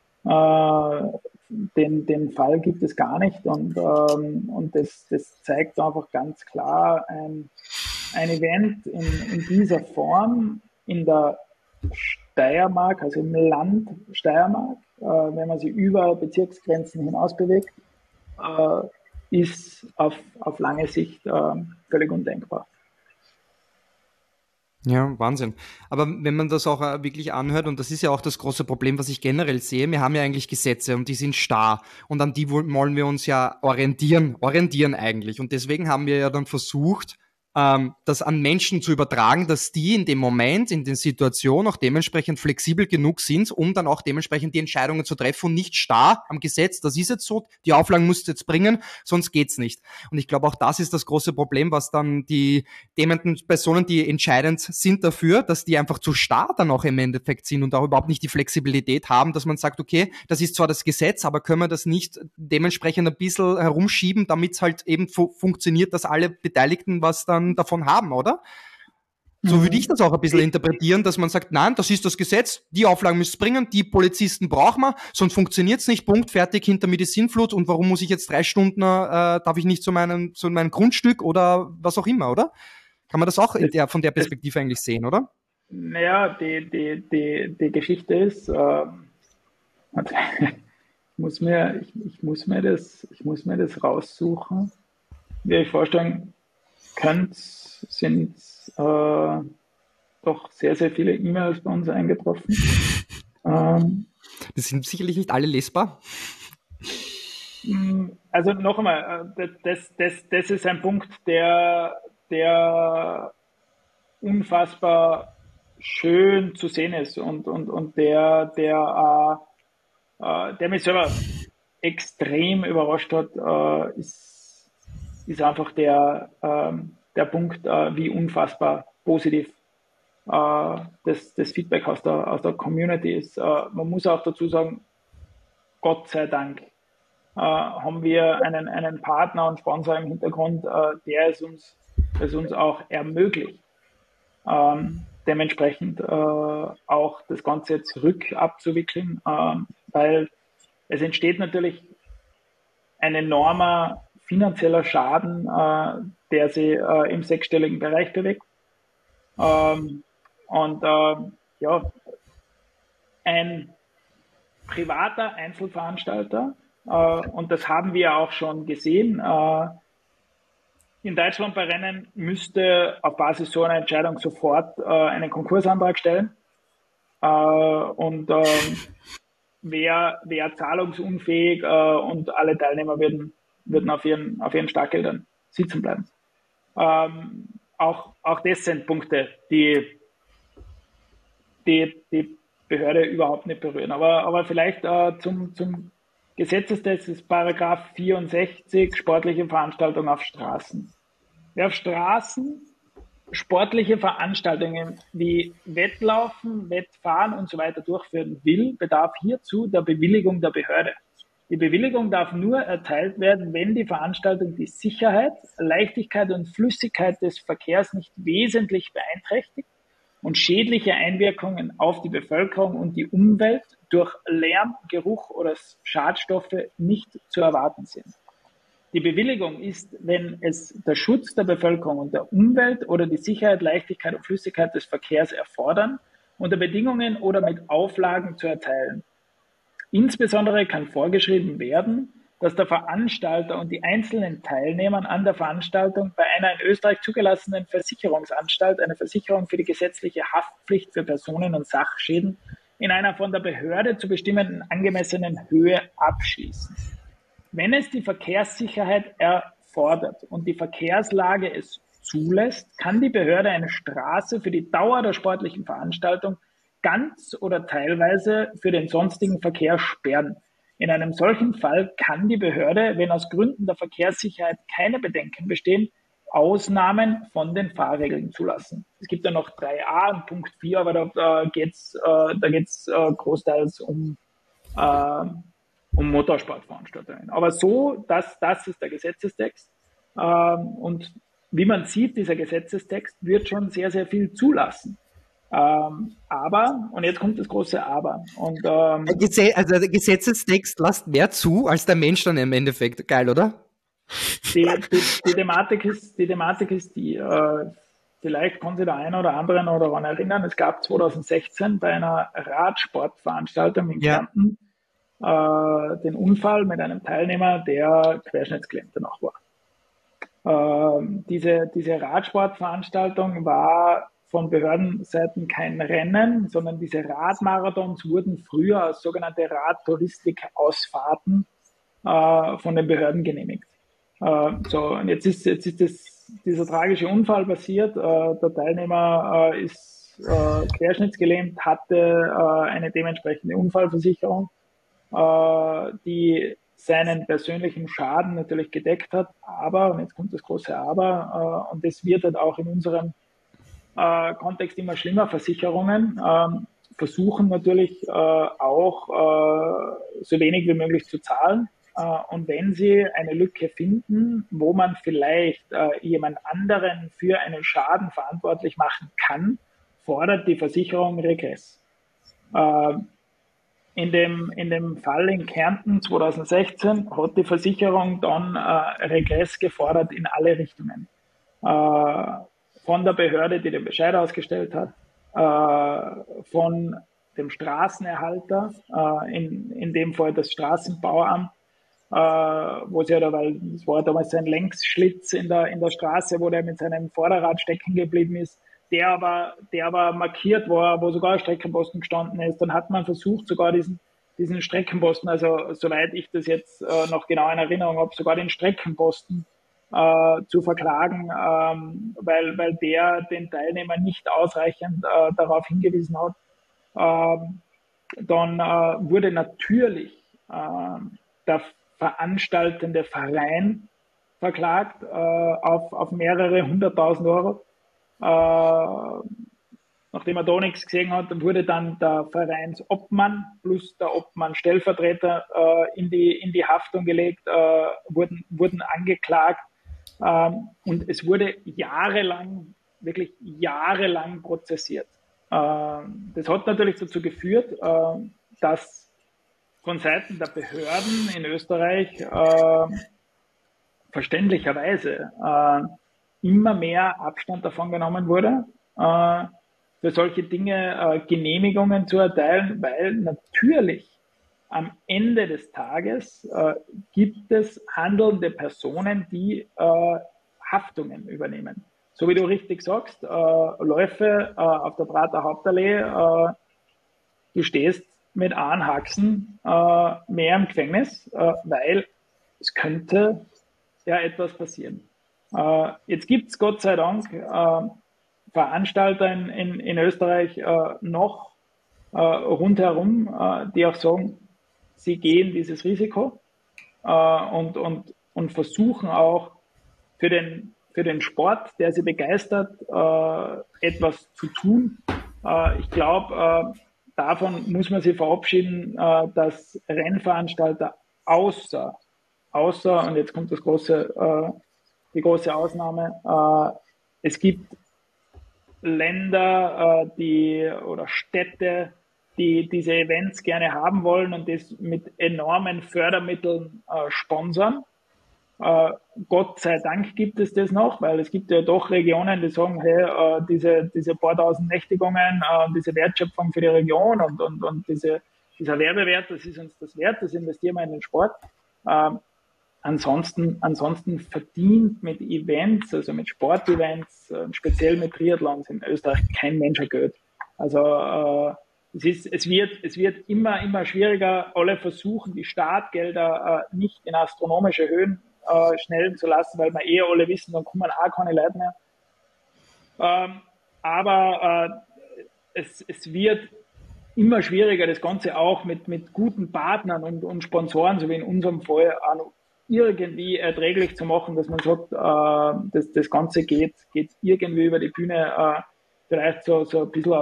Den Fall gibt es gar nicht, und das zeigt einfach ganz klar ein Event in dieser Form in der Steiermark, also im Land Steiermark, wenn man sich über Bezirksgrenzen hinaus bewegt, ist auf lange Sicht völlig undenkbar. Ja, Wahnsinn. Aber wenn man das auch wirklich anhört, und das ist ja auch das große Problem, was ich generell sehe, wir haben ja eigentlich Gesetze und die sind starr und an die wollen wir uns ja orientieren eigentlich. Und deswegen haben wir ja dann versucht, das an Menschen zu übertragen, dass die in dem Moment, in den Situationen auch dementsprechend flexibel genug sind, um dann auch dementsprechend die Entscheidungen zu treffen und nicht starr am Gesetz, das ist jetzt so, die Auflagen musst du jetzt bringen, sonst geht's nicht. Und ich glaube, auch das ist das große Problem, was dann die dementen Personen, die entscheidend sind dafür, dass die einfach zu starr dann auch im Endeffekt sind und auch überhaupt nicht die Flexibilität haben, dass man sagt, okay, das ist zwar das Gesetz, aber können wir das nicht dementsprechend ein bisschen herumschieben, damit es halt eben funktioniert, dass alle Beteiligten was dann davon haben, oder? So würde ich das auch ein bisschen interpretieren, dass man sagt, nein, das ist das Gesetz, die Auflagen müssen bringen, die Polizisten brauchen wir, sonst funktioniert's nicht, Punkt, fertig, hinter mir die Sintflut, und warum muss ich jetzt 3 Stunden, darf ich nicht zu meinem Grundstück oder was auch immer, oder? Kann man das auch von der Perspektive eigentlich sehen, oder? Naja, die Geschichte ist, ich muss mir das raussuchen, wie ich vorstellen könnt, sind doch sehr, sehr viele E-Mails bei uns eingetroffen. Die sind sicherlich nicht alle lesbar. Also noch einmal, das ist ein Punkt, der unfassbar schön zu sehen ist und der mich selber extrem überrascht hat, ist einfach der Punkt, wie unfassbar positiv das Feedback aus der Community ist. Man muss auch dazu sagen, Gott sei Dank haben wir einen Partner und Sponsor im Hintergrund, der es uns auch ermöglicht, dementsprechend auch das Ganze jetzt rückabzuwickeln, weil es entsteht natürlich ein enormer finanzieller Schaden, der sich im 6-stelligen Bereich bewegt. Ein privater Einzelveranstalter, und das haben wir auch schon gesehen, in Deutschland bei Rennen müsste auf Basis so einer Entscheidung sofort einen Konkursantrag stellen. Wäre zahlungsunfähig, und alle Teilnehmer würden auf ihren Startgeldern sitzen bleiben. Auch das sind Punkte, die Behörde überhaupt nicht berühren. Aber vielleicht zum Gesetzestext ist Paragraph 64 sportliche Veranstaltungen auf Straßen. Wer auf Straßen sportliche Veranstaltungen wie Wettlaufen, Wettfahren und so weiter durchführen will, bedarf hierzu der Bewilligung der Behörde. Die Bewilligung darf nur erteilt werden, wenn die Veranstaltung die Sicherheit, Leichtigkeit und Flüssigkeit des Verkehrs nicht wesentlich beeinträchtigt und schädliche Einwirkungen auf die Bevölkerung und die Umwelt durch Lärm, Geruch oder Schadstoffe nicht zu erwarten sind. Die Bewilligung ist, wenn es der Schutz der Bevölkerung und der Umwelt oder die Sicherheit, Leichtigkeit und Flüssigkeit des Verkehrs erfordern, unter Bedingungen oder mit Auflagen zu erteilen. Insbesondere kann vorgeschrieben werden, dass der Veranstalter und die einzelnen Teilnehmer an der Veranstaltung bei einer in Österreich zugelassenen Versicherungsanstalt eine Versicherung für die gesetzliche Haftpflicht für Personen- und Sachschäden in einer von der Behörde zu bestimmenden angemessenen Höhe abschließen. Wenn es die Verkehrssicherheit erfordert und die Verkehrslage es zulässt, kann die Behörde eine Straße für die Dauer der sportlichen Veranstaltung ganz oder teilweise für den sonstigen Verkehr sperren. In einem solchen Fall kann die Behörde, wenn aus Gründen der Verkehrssicherheit keine Bedenken bestehen, Ausnahmen von den Fahrregeln zulassen. Es gibt ja noch 3a und Punkt 4, aber da geht's großteils um Motorsportveranstaltungen. Aber so, das ist der Gesetzestext. Und wie man sieht, dieser Gesetzestext wird schon sehr, sehr viel zulassen. Aber, und jetzt kommt das große Aber. Und, also der Gesetzestext lässt mehr zu als der Mensch dann im Endeffekt. Geil, oder? Die Thematik ist die, vielleicht kann sich der eine oder andere noch daran erinnern, es gab 2016 bei einer Radsportveranstaltung in Kärnten den Unfall mit einem Teilnehmer, der querschnittsgelähmt danach war. Diese Radsportveranstaltung war von Behördenseiten kein Rennen, sondern diese Radmarathons wurden früher als sogenannte Radtouristik-Ausfahrten von den Behörden genehmigt. Und jetzt ist dieser tragische Unfall passiert. Der Teilnehmer ist querschnittsgelähmt, hatte eine dementsprechende Unfallversicherung, die seinen persönlichen Schaden natürlich gedeckt hat. Aber, und jetzt kommt das große Aber, und das wird halt auch in unserem Kontext immer schlimmer, Versicherungen versuchen natürlich auch so wenig wie möglich zu zahlen. Und wenn sie eine Lücke finden, wo man vielleicht jemand anderen für einen Schaden verantwortlich machen kann, fordert die Versicherung Regress. In dem Fall in Kärnten 2016 hat die Versicherung dann Regress gefordert in alle Richtungen. Von der Behörde, die den Bescheid ausgestellt hat, von dem Straßenerhalter, in dem Fall das Straßenbauamt, wo sie weil es war damals ein Längsschlitz in der Straße, wo der mit seinem Vorderrad stecken geblieben ist, der aber markiert war, wo sogar ein Streckenposten gestanden ist. Dann hat man versucht, sogar diesen Streckenposten, also soweit ich das jetzt noch genau in Erinnerung habe, sogar den Streckenposten zu verklagen, weil der den Teilnehmer nicht ausreichend darauf hingewiesen hat. Dann wurde natürlich der veranstaltende Verein verklagt auf mehrere 100.000 Euro. Nachdem er da nichts gesehen hat, wurde dann der Vereinsobmann plus der Obmann-Stellvertreter in die Haftung gelegt, wurden angeklagt. Und es wurde wirklich jahrelang prozessiert. Das hat natürlich dazu geführt, dass von Seiten der Behörden in Österreich verständlicherweise immer mehr Abstand davon genommen wurde, für solche Dinge Genehmigungen zu erteilen, weil natürlich am Ende des Tages gibt es handelnde Personen, die Haftungen übernehmen. So wie du richtig sagst, Läufe auf der Prater Hauptallee, du stehst mit einem Haxen mehr im Gefängnis, weil es könnte ja etwas passieren. Jetzt gibt es Gott sei Dank Veranstalter in Österreich noch rundherum, die auch sagen, sie gehen dieses Risiko und versuchen auch für den Sport, der sie begeistert, etwas zu tun. Ich glaube, davon muss man sich verabschieden, dass Rennveranstalter außer, und jetzt kommt die große Ausnahme, es gibt Länder oder Städte, die diese Events gerne haben wollen und das mit enormen Fördermitteln sponsern. Gott sei Dank gibt es das noch, weil es gibt ja doch Regionen, die sagen, hey, diese paar tausend Nächtigungen, diese Wertschöpfung für die Region und dieser Werbewert, das ist uns das wert, das investieren wir in den Sport. Ansonsten verdient mit Events, also mit Sportevents, speziell mit Triathlons in Österreich kein Mensch ein Geld. Also es wird immer schwieriger. Alle versuchen, die Startgelder nicht in astronomische Höhen schnellen zu lassen, weil wir alle wissen, dann kommen auch keine Leute mehr. Aber es wird immer schwieriger, das Ganze auch mit guten Partnern und Sponsoren, so wie in unserem Fall, auch noch irgendwie erträglich zu machen, dass man sagt, das Ganze geht irgendwie über die Bühne, vielleicht so ein bisschen aus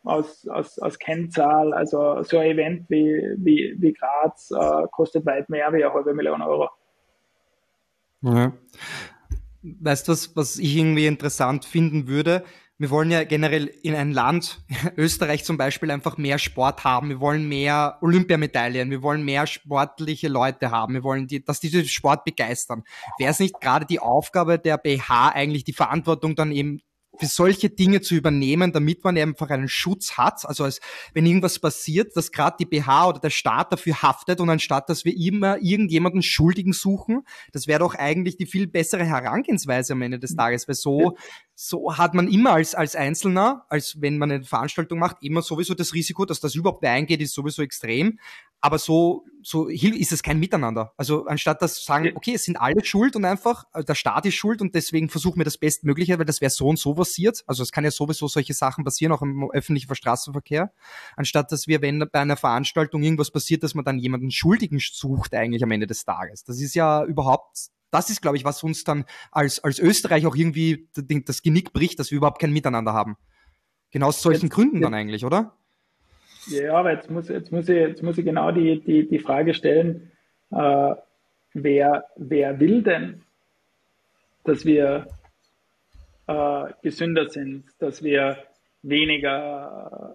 aus Kennzahl. Also so ein Event wie Graz kostet weit mehr wie 500.000 Euro. Ja. Weißt du, was ich irgendwie interessant finden würde? Wir wollen ja generell in ein Land, Österreich zum Beispiel, einfach mehr Sport haben. Wir wollen mehr Olympiamedaillen. Wir wollen mehr sportliche Leute haben. Wir wollen, dass die den Sport begeistern. Wäre es nicht gerade die Aufgabe der BH eigentlich, die Verantwortung dann eben für solche Dinge zu übernehmen, damit man einfach einen Schutz hat, also als wenn irgendwas passiert, dass gerade die BH oder der Staat dafür haftet und anstatt, dass wir immer irgendjemanden Schuldigen suchen, das wäre doch eigentlich die viel bessere Herangehensweise am Ende des Tages, weil so hat man immer als Einzelner, als wenn man eine Veranstaltung macht, immer sowieso das Risiko, dass das überhaupt wer eingeht, ist sowieso extrem. Aber so ist es kein Miteinander. Also anstatt dass sagen, okay, es sind alle schuld und einfach, der Staat ist schuld und deswegen versuchen wir das Bestmögliche, weil das wäre so und so passiert. Also es kann ja sowieso solche Sachen passieren, auch im öffentlichen Straßenverkehr. Anstatt dass wir, wenn bei einer Veranstaltung irgendwas passiert, dass man dann jemanden Schuldigen sucht eigentlich am Ende des Tages. Das ist ja das ist, glaube ich, was uns dann als Österreich auch irgendwie das Genick bricht, dass wir überhaupt kein Miteinander haben. Genau aus solchen Gründen dann eigentlich, oder? Ja, aber jetzt muss ich genau die Frage stellen, wer will denn, dass wir gesünder sind, dass wir weniger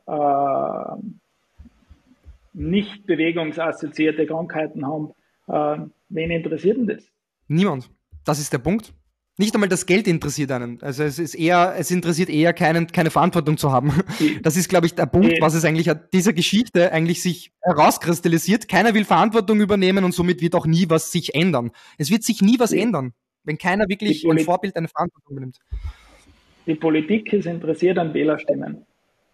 nicht bewegungsassoziierte Krankheiten haben? Wen interessiert denn das? Niemand. Das ist der Punkt. Nicht einmal das Geld interessiert einen. Also es interessiert eher keine Verantwortung zu haben. Das ist, glaube ich, der Punkt, was es eigentlich an dieser Geschichte eigentlich sich herauskristallisiert. Keiner will Verantwortung übernehmen und somit wird auch nie was sich ändern. Es wird sich nie was ändern, wenn keiner wirklich ein Vorbild eine Verantwortung übernimmt. Die Politik ist interessiert an Wählerstimmen.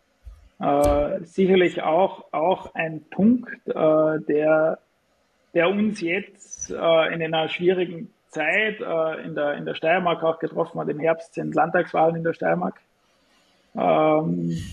Sicherlich auch ein Punkt, der uns jetzt in einer schwierigen Zeit in der Steiermark auch getroffen hat. Im Herbst sind Landtagswahlen in der Steiermark. Das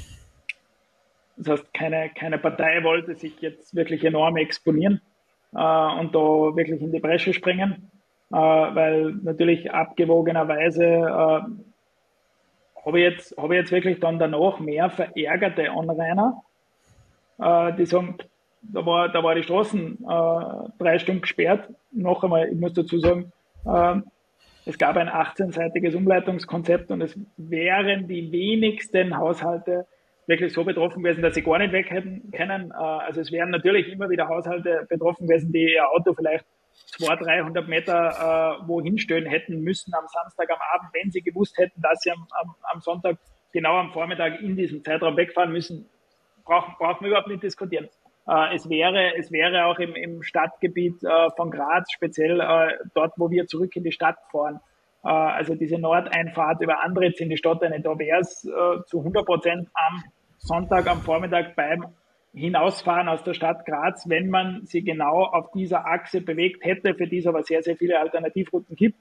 heißt, keine Partei wollte sich jetzt wirklich enorm exponieren und da wirklich in die Bresche springen, weil natürlich abgewogenerweise habe ich jetzt wirklich dann danach mehr verärgerte Anrainer, die sagen, da war die Straßen 3 Stunden gesperrt. Noch einmal, ich muss dazu sagen, es gab ein 18-seitiges Umleitungskonzept und es wären die wenigsten Haushalte wirklich so betroffen gewesen, dass sie gar nicht weg hätten können. Also es wären natürlich immer wieder Haushalte betroffen gewesen, die ihr Auto vielleicht 200-300 Meter wohin stellen hätten müssen am Samstag am Abend, wenn sie gewusst hätten, dass sie am Sonntag genau am Vormittag in diesem Zeitraum wegfahren müssen. Brauchen wir überhaupt nicht diskutieren. Es wäre auch im Stadtgebiet von Graz, speziell dort, wo wir zurück in die Stadt fahren, also diese Nordeinfahrt über Andritz in die Stadt, da wäre es zu 100% am Sonntag, am Vormittag beim Hinausfahren aus der Stadt Graz, wenn man sie genau auf dieser Achse bewegt hätte, für die es aber sehr, sehr viele Alternativrouten gibt,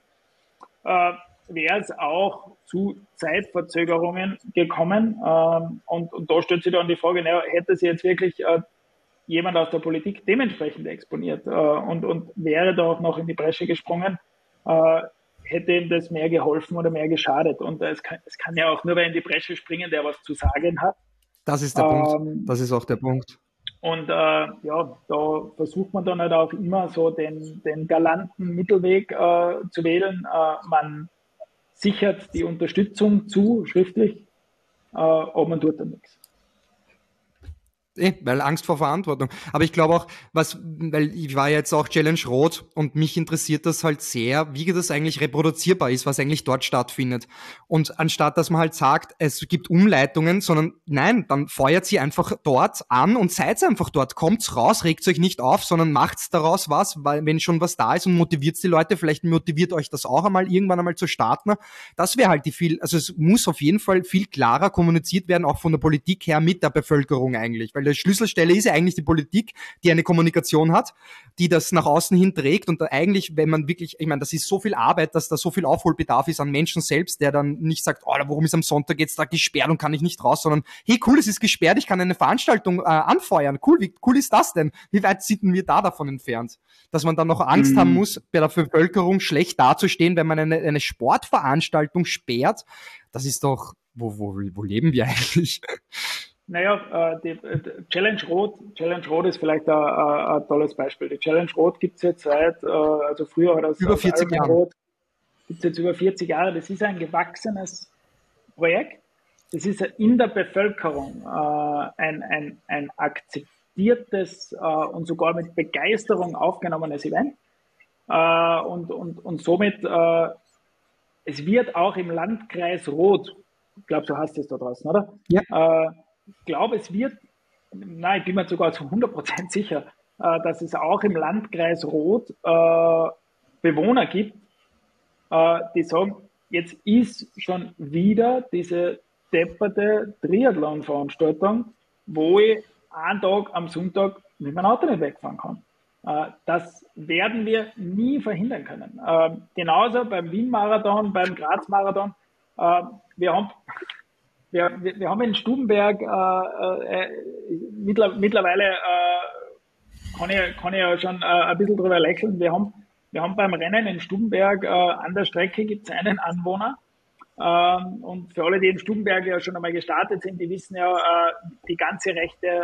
wäre es auch zu Zeitverzögerungen gekommen. Und da stellt sich dann die Frage, hätte sie jetzt wirklich jemand aus der Politik dementsprechend exponiert und wäre da auch noch in die Bresche gesprungen, hätte ihm das mehr geholfen oder mehr geschadet. Und es kann ja auch nur wer in die Bresche springen, der was zu sagen hat. Das ist der Punkt. Das ist auch der Punkt. Und da versucht man dann halt auch immer so den galanten Mittelweg zu wählen. Man sichert die Unterstützung zu, schriftlich, aber man tut dann nichts. Weil Angst vor Verantwortung. Aber ich glaube auch, weil ich war jetzt auch Challenge Rot und mich interessiert das halt sehr, wie das eigentlich reproduzierbar ist, was eigentlich dort stattfindet. Und anstatt, dass man halt sagt, es gibt Umleitungen, sondern nein, dann feuert sie einfach dort an und seid einfach dort. Kommt's raus, regt euch nicht auf, sondern macht's daraus was, weil wenn schon was da ist und motiviert die Leute, vielleicht motiviert euch das auch irgendwann einmal zu starten. Das wäre halt also es muss auf jeden Fall viel klarer kommuniziert werden, auch von der Politik her mit der Bevölkerung eigentlich, weil die Schlüsselstelle ist ja eigentlich die Politik, die eine Kommunikation hat, die das nach außen hin trägt und eigentlich, wenn man wirklich, ich meine, das ist so viel Arbeit, dass da so viel Aufholbedarf ist an Menschen selbst, der dann nicht sagt, warum ist am Sonntag jetzt da gesperrt und kann ich nicht raus, sondern hey, cool, es ist gesperrt, ich kann eine Veranstaltung anfeuern, cool, wie cool ist das denn? Wie weit sind wir da davon entfernt? Dass man dann noch Angst haben muss, bei der Bevölkerung schlecht dazustehen, wenn man eine Sportveranstaltung sperrt, das ist doch, wo leben wir eigentlich? Naja, die Challenge Rot ist vielleicht ein tolles Beispiel. Die Challenge Rot gibt es jetzt seit, also früher hat das Über 40 Jahre. Rot, gibt es jetzt über 40 Jahre. Das ist ein gewachsenes Projekt. Das ist in der Bevölkerung ein akzeptiertes und sogar mit Begeisterung aufgenommenes Event. Und somit, es wird auch im Landkreis Rot, ich glaube, so heißt es da draußen, oder? Ja. Ich glaube, es wird, nein, ich bin mir sogar zu 100% sicher, dass es auch im Landkreis Rot Bewohner gibt, die sagen, jetzt ist schon wieder diese depperte Triathlon-Veranstaltung, wo ich einen Tag am Sonntag mit meinem Auto nicht wegfahren kann. Das werden wir nie verhindern können. Genauso beim Wien-Marathon, beim Graz-Marathon. Wir haben in Stubenberg mittlerweile kann ich ja schon ein bisschen drüber lächeln. Wir haben beim Rennen in Stubenberg an der Strecke gibt es einen Anwohner. Und für alle, die in Stubenberg ja schon einmal gestartet sind, die wissen ja, die ganze rechte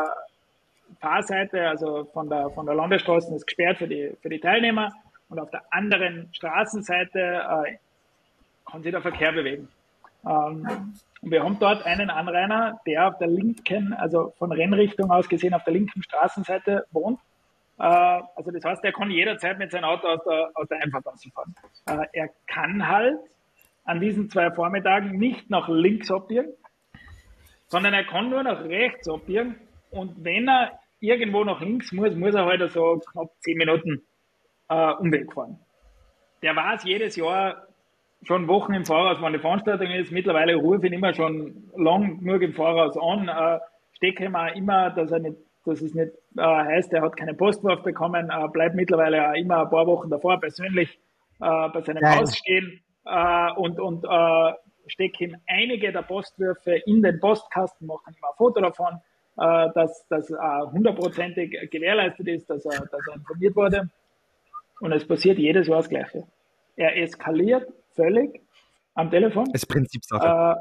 Fahrseite, also von der Landesstraße, ist gesperrt für die Teilnehmer. Und auf der anderen Straßenseite kann sich der Verkehr bewegen. Und wir haben dort einen Anrainer, der auf der linken, also von Rennrichtung aus gesehen, auf der linken Straßenseite wohnt. Also das heißt, er kann jederzeit mit seinem Auto aus der Einfahrt rausfahren. Er kann halt an diesen 2 Vormittagen nicht nach links abbiegen, sondern er kann nur nach rechts abbiegen. Und wenn er irgendwo nach links muss er halt so knapp 10 Minuten Umweg fahren. Der weiß jedes Jahr schon Wochen im Voraus, wann die Veranstaltung ist. Mittlerweile rufe ich ihn immer schon lang genug im Voraus an. Stecke ihm auch immer, dass es nicht heißt, er hat keine Postwurf bekommen, bleibt mittlerweile auch immer ein paar Wochen davor persönlich bei seinem Haus stehen und stecke ihm einige der Postwürfe in den Postkasten, mache ihm ein Foto davon, dass 100%ig gewährleistet ist, dass er informiert wurde. Und es passiert jedes Jahr das Gleiche. Er eskaliert völlig am Telefon. Das ist Prinzipsache.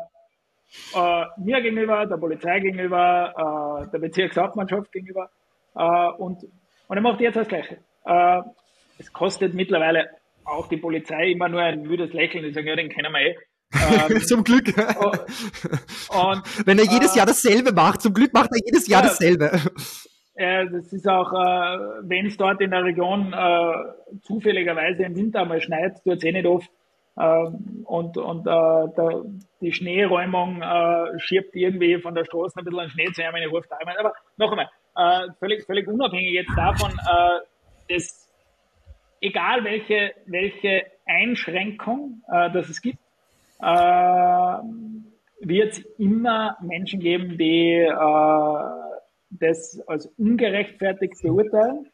Mir gegenüber, der Polizei gegenüber, der Bezirkshauptmannschaft gegenüber. Und er macht jetzt das Gleiche. Es kostet mittlerweile auch die Polizei immer nur ein müdes Lächeln. Die sagen, ja, den kennen wir eh. Zum Glück. Und wenn er jedes Jahr dasselbe macht, zum Glück macht er jedes Jahr dasselbe. Das ist auch, wenn es dort in der Region zufälligerweise im Winter einmal schneit, tut es eh nicht oft. Die Schneeräumung schiebt irgendwie von der Straße ein bisschen an Schnee zu haben, ich rufe da einmal. Aber noch einmal, völlig unabhängig jetzt davon, dass egal welche Einschränkung das es gibt, wird es immer Menschen geben, die das als ungerechtfertigt beurteilen.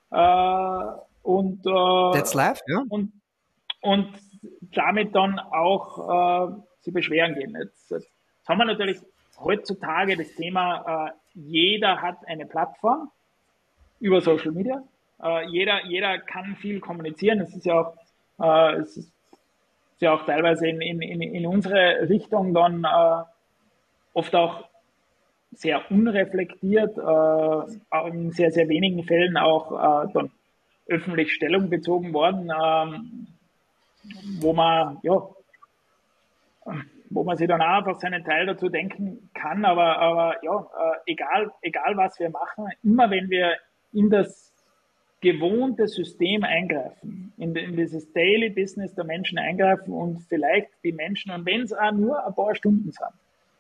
That's life, ja. Und damit dann auch sie beschweren gehen. Jetzt haben wir natürlich heutzutage das Thema, jeder hat eine Plattform über Social Media. Jeder kann viel kommunizieren. Es ist ja auch teilweise in unsere Richtung dann oft auch sehr unreflektiert, in sehr, sehr wenigen Fällen auch dann öffentlich Stellung bezogen worden, wo man sich dann auch einfach seinen Teil dazu denken kann, aber egal was wir machen, immer wenn wir in das gewohnte System eingreifen, in dieses Daily Business der Menschen eingreifen und vielleicht die Menschen, und wenn es auch nur ein paar Stunden sind,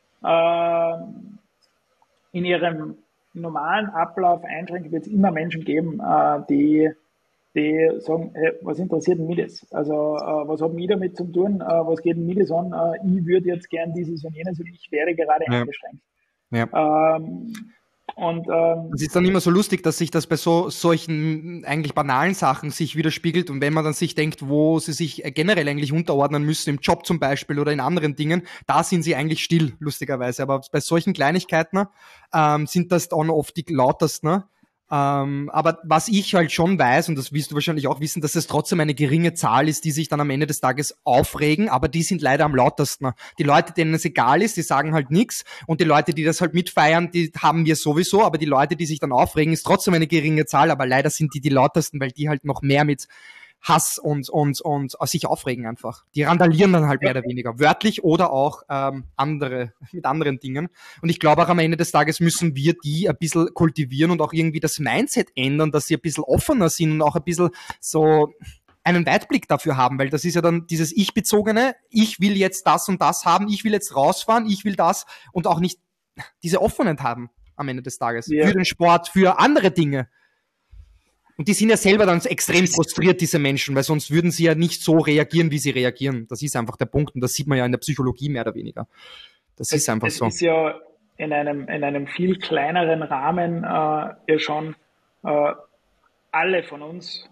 in ihrem normalen Ablauf einschränken, wird es immer Menschen geben, die sagen, hey, was interessiert denn mich das? Also was hat mich damit zu tun? Was geht denn mich das an? Ich würde jetzt gern dieses und jenes und ich wäre gerade eingeschränkt. Ja. Es ist dann immer so lustig, dass sich das bei solchen eigentlich banalen Sachen sich widerspiegelt, und wenn man dann sich denkt, wo sie sich generell eigentlich unterordnen müssen, im Job zum Beispiel oder in anderen Dingen, da sind sie eigentlich still, lustigerweise. Aber bei solchen Kleinigkeiten sind das dann oft die lautesten. Aber was ich halt schon weiß, und das wirst du wahrscheinlich auch wissen, dass es trotzdem eine geringe Zahl ist, die sich dann am Ende des Tages aufregen, aber die sind leider am lautesten. Die Leute, denen es egal ist, die sagen halt nichts, und die Leute, die das halt mitfeiern, die haben wir sowieso, aber die Leute, die sich dann aufregen, ist trotzdem eine geringe Zahl, aber leider sind die lautesten, weil die halt noch mehr mit Hass und sich aufregen einfach. Die randalieren dann halt mehr oder weniger, wörtlich oder auch mit anderen Dingen. Und ich glaube auch am Ende des Tages müssen wir die ein bisschen kultivieren und auch irgendwie das Mindset ändern, dass sie ein bisschen offener sind und auch ein bisschen so einen Weitblick dafür haben, weil das ist ja dann dieses Ich-bezogene, ich will jetzt das und das haben, ich will jetzt rausfahren, ich will das, und auch nicht diese Offenheit haben am Ende des Tages. Ja. Für den Sport, für andere Dinge. Und die sind ja selber dann extrem frustriert, diese Menschen, weil sonst würden sie ja nicht so reagieren, wie sie reagieren. Das ist einfach der Punkt, und das sieht man ja in der Psychologie mehr oder weniger. Das ist einfach so. Es ist ja in einem viel kleineren Rahmen ja schon alle von uns,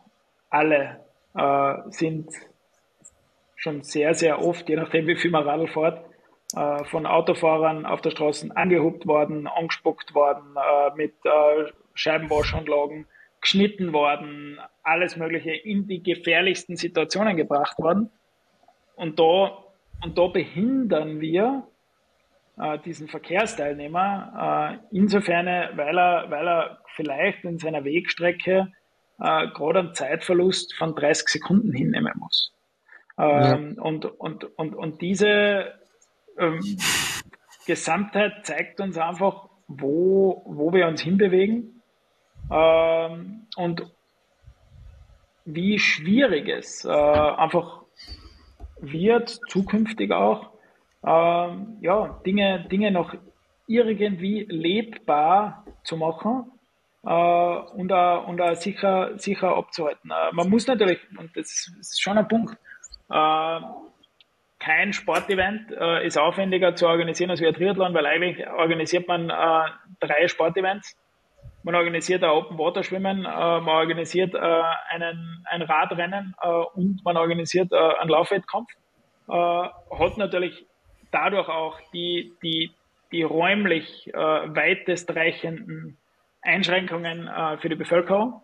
sind schon sehr, sehr oft, je nachdem wie viel man Radl fährt, von Autofahrern auf der Straße angehupt worden, angespuckt worden, mit Scheibenwaschanlagen geschnitten worden, alles Mögliche in die gefährlichsten Situationen gebracht worden. Und da behindern wir diesen Verkehrsteilnehmer insofern, weil er vielleicht in seiner Wegstrecke gerade einen Zeitverlust von 30 Sekunden hinnehmen muss. Ja. Und diese Gesamtheit zeigt uns einfach, wo wir uns hinbewegen, und wie schwierig es einfach wird, zukünftig auch, Dinge noch irgendwie lebbar zu machen und sicher abzuhalten. Man muss natürlich, und das ist schon ein Punkt, kein Sportevent ist aufwendiger zu organisieren als wie ein Triathlon, weil eigentlich organisiert man 3 Sportevents. Man organisiert ein Open-Water-Schwimmen, man organisiert ein Radrennen und man organisiert einen Laufwettkampf. Hat natürlich dadurch auch die räumlich weitestreichenden Einschränkungen für die Bevölkerung.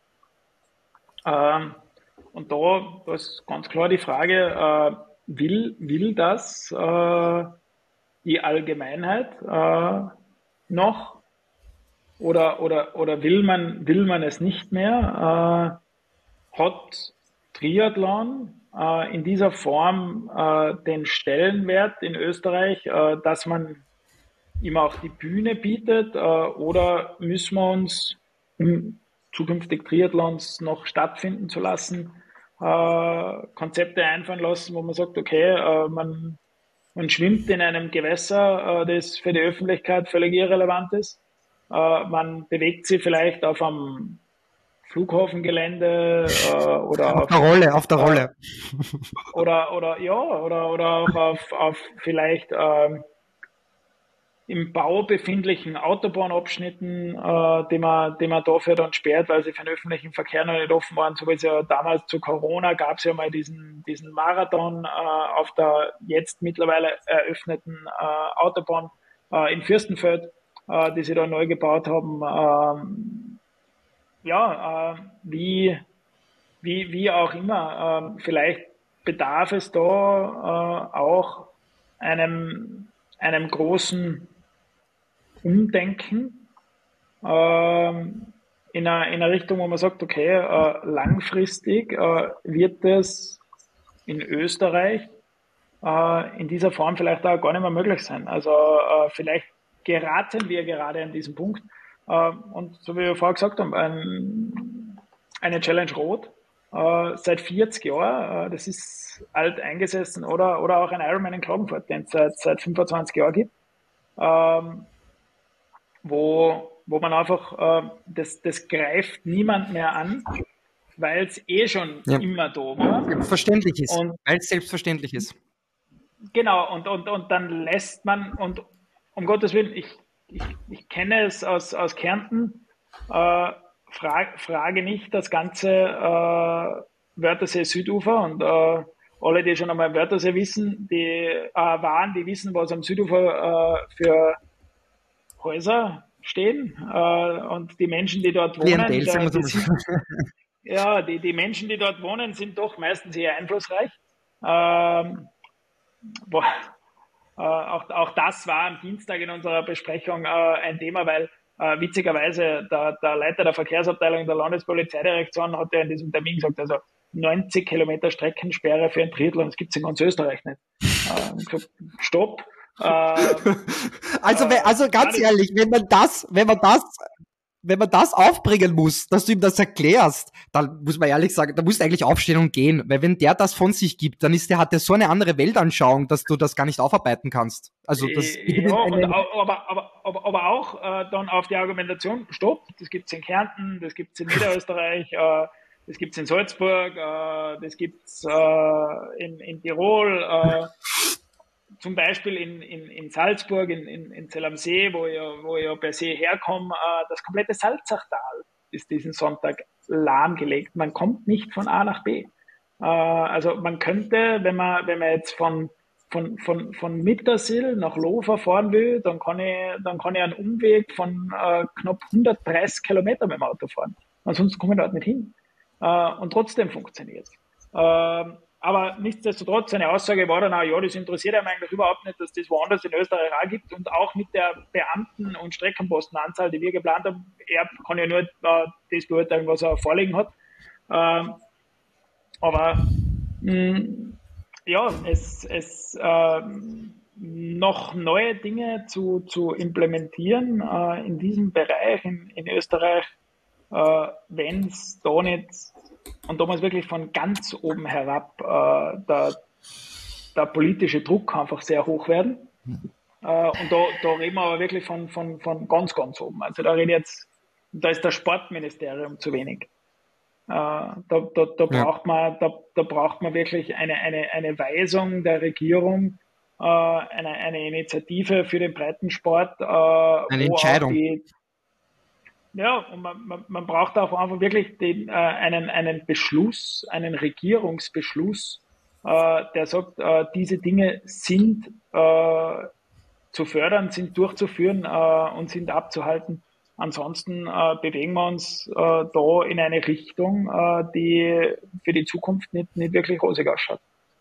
Und da ist ganz klar die Frage, will das die Allgemeinheit noch? Oder will man es nicht mehr? Hat Triathlon in dieser Form den Stellenwert in Österreich, dass man ihm auch die Bühne bietet, oder müssen wir uns, um zukünftig Triathlons noch stattfinden zu lassen, Konzepte einfallen lassen, wo man sagt, okay, man schwimmt in einem Gewässer, das für die Öffentlichkeit völlig irrelevant ist. Man bewegt sich vielleicht auf einem Flughafengelände oder auf der Rolle. Oder auch auf vielleicht im Bau befindlichen Autobahnabschnitten, die man dafür dann sperrt, weil sie für den öffentlichen Verkehr noch nicht offen waren. So wie es ja damals zu Corona gab es ja mal diesen Marathon auf der jetzt mittlerweile eröffneten Autobahn in Fürstenfeld, die sie da neu gebaut haben. Wie auch immer, vielleicht bedarf es da auch einem großen Umdenken in einer Richtung, wo man sagt, okay, langfristig wird es in Österreich in dieser Form vielleicht auch gar nicht mehr möglich sein. Also vielleicht geraten wir gerade an diesem Punkt. Und so wie wir vorher gesagt haben, eine Challenge Rot seit 40 Jahren, das ist alt eingesessen, oder auch ein Ironman in Klagenfurt, den es seit 25 Jahren gibt, wo man einfach, das greift niemand mehr an, weil es schon immer da war. Verständlich ist, weil es selbstverständlich ist. Genau, und dann lässt man, und um Gottes Willen, ich kenne es aus Kärnten, frage nicht das ganze Wörthersee-Südufer, und alle, die schon einmal Wörthersee wissen, die wissen, was am Südufer für Häuser, stehen und die Menschen, die dort wohnen, die Menschen, die dort wohnen, sind doch meistens eher einflussreich. Auch das war am Dienstag in unserer Besprechung ein Thema, weil witzigerweise der Leiter der Verkehrsabteilung der Landespolizeidirektion hat ja in diesem Termin gesagt, also 90 Kilometer Streckensperre für ein Triathlon, das gibt es in ganz Österreich nicht. Gesagt, stopp. Also ganz ehrlich, wenn man das aufbringen muss, dass du ihm das erklärst, dann muss man ehrlich sagen, da musst du eigentlich aufstehen und gehen. Weil wenn der das von sich gibt, dann hat der so eine andere Weltanschauung, dass du das gar nicht aufarbeiten kannst. Also das aber auch dann auf die Argumentation, stopp, das gibt's in Kärnten, das gibt's in Niederösterreich, das gibt's in Salzburg, das gibt's in Tirol, zum Beispiel in Salzburg, in Zell am See, wo ich ja per se herkomme, das komplette Salzachtal ist diesen Sonntag lahmgelegt. Man kommt nicht von A nach B. Also man könnte, wenn man jetzt von Mittersill nach Lofer fahren will, dann kann ich einen Umweg von knapp 130 Kilometer mit dem Auto fahren. Ansonsten komme ich dort nicht hin. Und trotzdem funktioniert es. Aber nichtsdestotrotz, seine Aussage war dann auch, ja, das interessiert einem eigentlich überhaupt nicht, dass das woanders in Österreich auch gibt und auch mit der Beamten- und Streckenpostenanzahl, die wir geplant haben, er kann ja nur das beurteilen, was er vorliegen hat. Aber ja, es noch neue Dinge zu implementieren in diesem Bereich in Österreich, wenn es da nicht, und da muss wirklich von ganz oben herab der politische Druck einfach sehr hoch werden. Und da reden wir aber wirklich von ganz, ganz oben. Also da ist das Sportministerium zu wenig. Da braucht man wirklich eine Weisung der Regierung, eine Initiative für den Breitensport. Eine Entscheidung. Und man braucht auch einfach wirklich einen Beschluss, einen Regierungsbeschluss, der sagt, diese Dinge sind zu fördern, sind durchzuführen und sind abzuhalten. Ansonsten bewegen wir uns da in eine Richtung, die für die Zukunft nicht wirklich rosig ausschaut.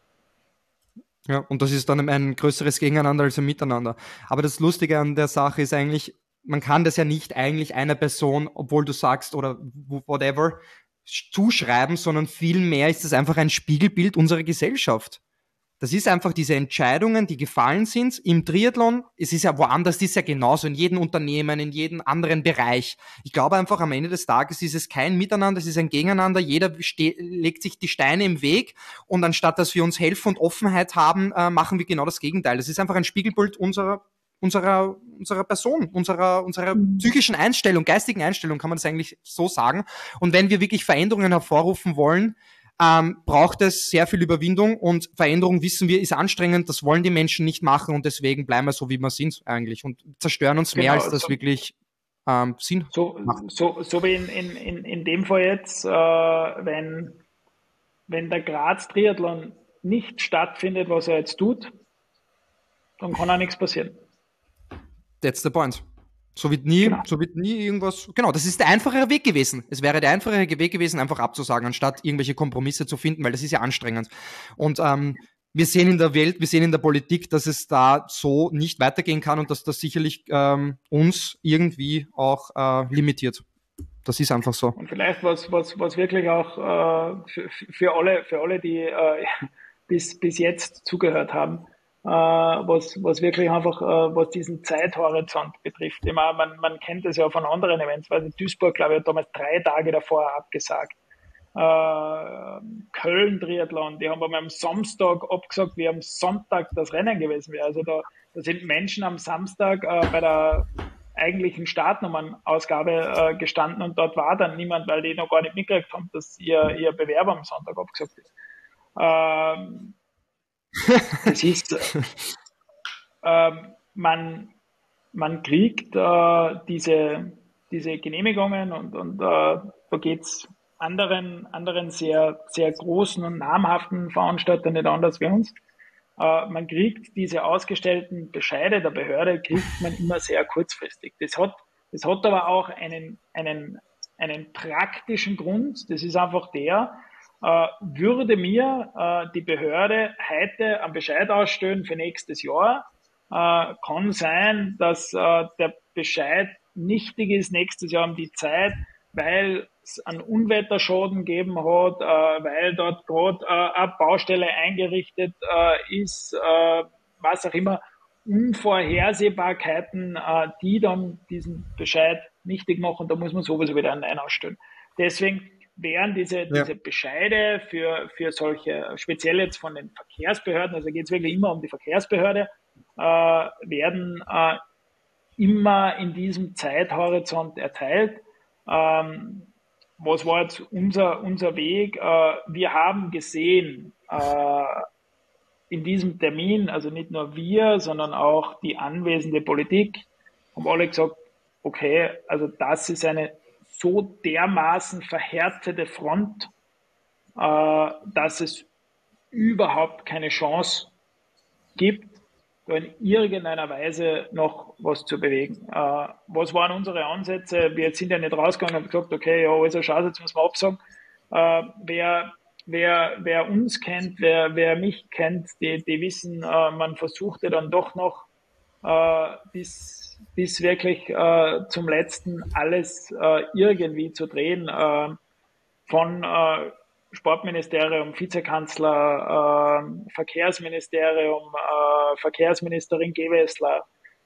Ja, und das ist dann ein größeres Gegeneinander als ein Miteinander. Aber das Lustige an der Sache ist eigentlich, man kann das ja nicht eigentlich einer Person, obwohl du sagst oder whatever, zuschreiben, sondern vielmehr ist es einfach ein Spiegelbild unserer Gesellschaft. Das ist einfach diese Entscheidungen, die gefallen sind im Triathlon. Es ist ja woanders, ist ja genauso, in jedem Unternehmen, in jedem anderen Bereich. Ich glaube einfach, am Ende des Tages ist es kein Miteinander, es ist ein Gegeneinander. Jeder legt sich die Steine im Weg und anstatt, dass wir uns helfen und Offenheit haben, machen wir genau das Gegenteil. Das ist einfach ein Spiegelbild unserer Person, unserer psychischen Einstellung, geistigen Einstellung, kann man das eigentlich so sagen. Und wenn wir wirklich Veränderungen hervorrufen wollen, braucht es sehr viel Überwindung und Veränderung, wissen wir, ist anstrengend, das wollen die Menschen nicht machen und deswegen bleiben wir so, wie wir sind eigentlich und zerstören uns mehr, als das wirklich Sinn macht. So wie in dem Fall jetzt, wenn der Graz Triathlon nicht stattfindet, was er jetzt tut, dann kann auch nichts passieren. That's the point. So wird nie irgendwas, genau, das ist der einfachere Weg gewesen. Es wäre der einfachere Weg gewesen, einfach abzusagen, anstatt irgendwelche Kompromisse zu finden, weil das ist ja anstrengend. Und wir sehen in der Welt, wir sehen in der Politik, dass es da so nicht weitergehen kann und dass das sicherlich uns irgendwie auch limitiert. Das ist einfach so. Und vielleicht was wirklich auch für alle, die bis jetzt zugehört haben, was wirklich einfach, was diesen Zeithorizont betrifft. Immer, man kennt es ja von anderen Events, weil Duisburg, glaube ich, hat damals 3 Tage davor abgesagt. Köln-Triathlon, die haben aber am Samstag abgesagt, wie am Sonntag das Rennen gewesen wäre. Also da sind Menschen am Samstag bei der eigentlichen Startnummernausgabe gestanden und dort war dann niemand, weil die noch gar nicht mitgekriegt haben, dass ihr Bewerber am Sonntag abgesagt ist. Das ist, man kriegt diese Genehmigungen und da geht's anderen sehr, sehr großen und namhaften Veranstaltern nicht anders wie uns. Man kriegt diese ausgestellten Bescheide der Behörde, kriegt man immer sehr kurzfristig. Das Das hat aber auch einen praktischen Grund. Das ist einfach würde mir die Behörde heute einen Bescheid ausstellen für nächstes Jahr, kann sein, dass der Bescheid nichtig ist nächstes Jahr um die Zeit, weil es einen Unwetterschaden gegeben hat, weil dort gerade eine Baustelle eingerichtet ist, was auch immer, Unvorhersehbarkeiten, die dann diesen Bescheid nichtig machen, da muss man sowieso wieder einen Nein ausstellen. Deswegen wären diese Bescheide für solche, speziell jetzt von den Verkehrsbehörden, also geht es wirklich immer um die Verkehrsbehörde, werden immer in diesem Zeithorizont erteilt. Was war jetzt unser Weg? Wir haben gesehen, in diesem Termin, also nicht nur wir, sondern auch die anwesende Politik, haben alle gesagt, okay, also das ist eine so dermaßen verhärtete Front, dass es überhaupt keine Chance gibt, da in irgendeiner Weise noch was zu bewegen. Was waren unsere Ansätze? Wir sind ja nicht rausgegangen und haben gesagt, okay, ja, also scheiße, jetzt müssen wir absagen. Wer uns kennt, wer mich kennt, die wissen, man versuchte dann doch noch bis wirklich zum Letzten alles irgendwie zu drehen. Von Sportministerium, Vizekanzler, Verkehrsministerium, Verkehrsministerin Gewessler,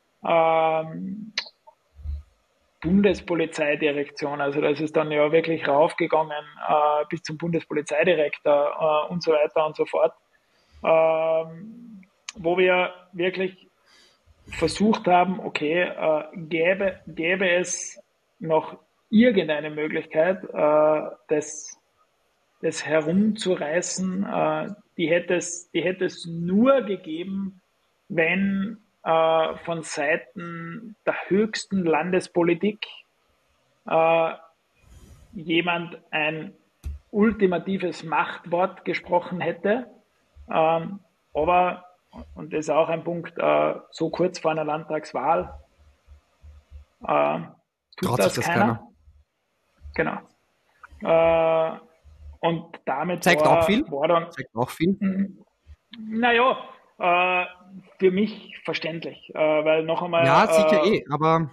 Bundespolizeidirektion, also das ist dann ja wirklich raufgegangen bis zum Bundespolizeidirektor und so weiter und so fort, wo wir wirklich versucht haben, okay, gäbe es noch irgendeine Möglichkeit, das herumzureißen, die hätte es nur gegeben, wenn von Seiten der höchsten Landespolitik jemand ein ultimatives Machtwort gesprochen hätte. Aber, und das ist auch ein Punkt, so kurz vor einer Landtagswahl tut das keiner. Genau. Und damit zeigt auch viel. Zeigt auch viel. Naja, für mich verständlich, weil noch einmal. Ja, sicher aber.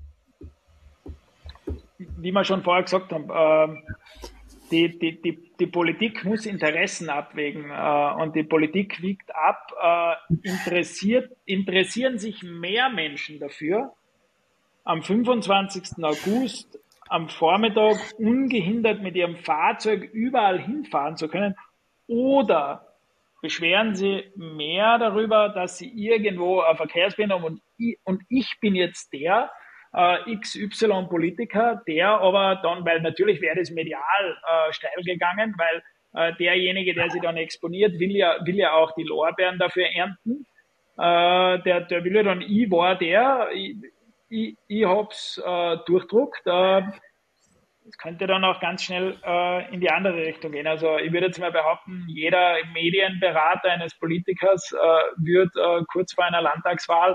Wie wir schon vorher gesagt haben, die Politik muss Interessen abwägen und die Politik wiegt ab, interessieren sich mehr Menschen dafür, am 25. August am Vormittag ungehindert mit ihrem Fahrzeug überall hinfahren zu können, oder beschweren sie mehr darüber, dass sie irgendwo eine Verkehrsbehinderung haben und ich bin jetzt der XY-Politiker, der aber dann, weil natürlich wäre das medial steil gegangen, weil derjenige, der sich dann exponiert, will ja auch die Lorbeeren dafür ernten. Der will ja dann, ich hab's durchdruckt. Das könnte dann auch ganz schnell in die andere Richtung gehen. Also ich würde jetzt mal behaupten, jeder Medienberater eines Politikers wird kurz vor einer Landtagswahl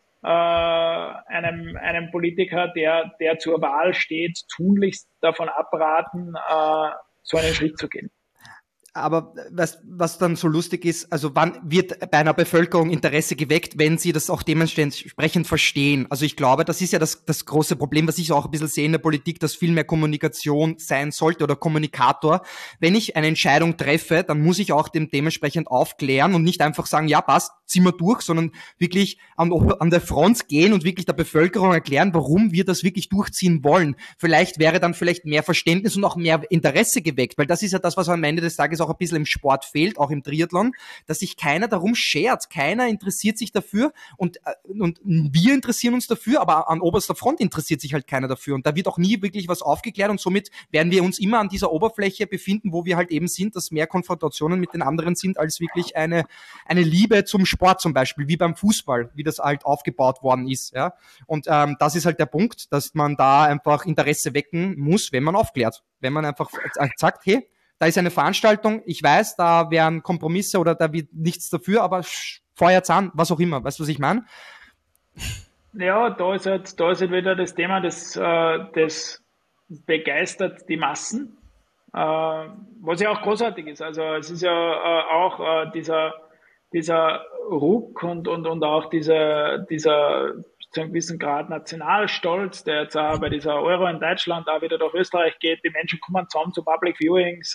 einem Politiker, der zur Wahl steht, tunlichst davon abraten, so einen Schritt zu gehen. Aber was dann so lustig ist, also wann wird bei einer Bevölkerung Interesse geweckt, wenn sie das auch dementsprechend verstehen? Also ich glaube, das ist ja das große Problem, was ich auch ein bisschen sehe in der Politik, dass viel mehr Kommunikation sein sollte oder Kommunikator. Wenn ich eine Entscheidung treffe, dann muss ich auch dementsprechend aufklären und nicht einfach sagen, ja passt, ziehen wir durch, sondern wirklich an der Front gehen und wirklich der Bevölkerung erklären, warum wir das wirklich durchziehen wollen. Vielleicht wäre dann mehr Verständnis und auch mehr Interesse geweckt, weil das ist ja das, was am Ende des Tages auch ein bisschen im Sport fehlt, auch im Triathlon, dass sich keiner darum schert, keiner interessiert sich dafür und wir interessieren uns dafür, aber an oberster Front interessiert sich halt keiner dafür und da wird auch nie wirklich was aufgeklärt und somit werden wir uns immer an dieser Oberfläche befinden, wo wir halt eben sind, dass mehr Konfrontationen mit den anderen sind, als wirklich eine Liebe zum Sport zum Beispiel, wie beim Fußball, wie das halt aufgebaut worden ist, ja, und das ist halt der Punkt, dass man da einfach Interesse wecken muss, wenn man aufklärt, wenn man einfach sagt, hey, da ist eine Veranstaltung, ich weiß, da wären Kompromisse oder da wird nichts dafür, aber feuert's an, was auch immer, weißt du, was ich meine? Ja, da ist halt wieder das Thema, das begeistert die Massen, was ja auch großartig ist. Also es ist ja auch dieser Ruck und auch dieser zu einem gewissen Grad Nationalstolz, der jetzt auch bei dieser Euro in Deutschland auch wieder durch Österreich geht. Die Menschen kommen zusammen zu Public Viewings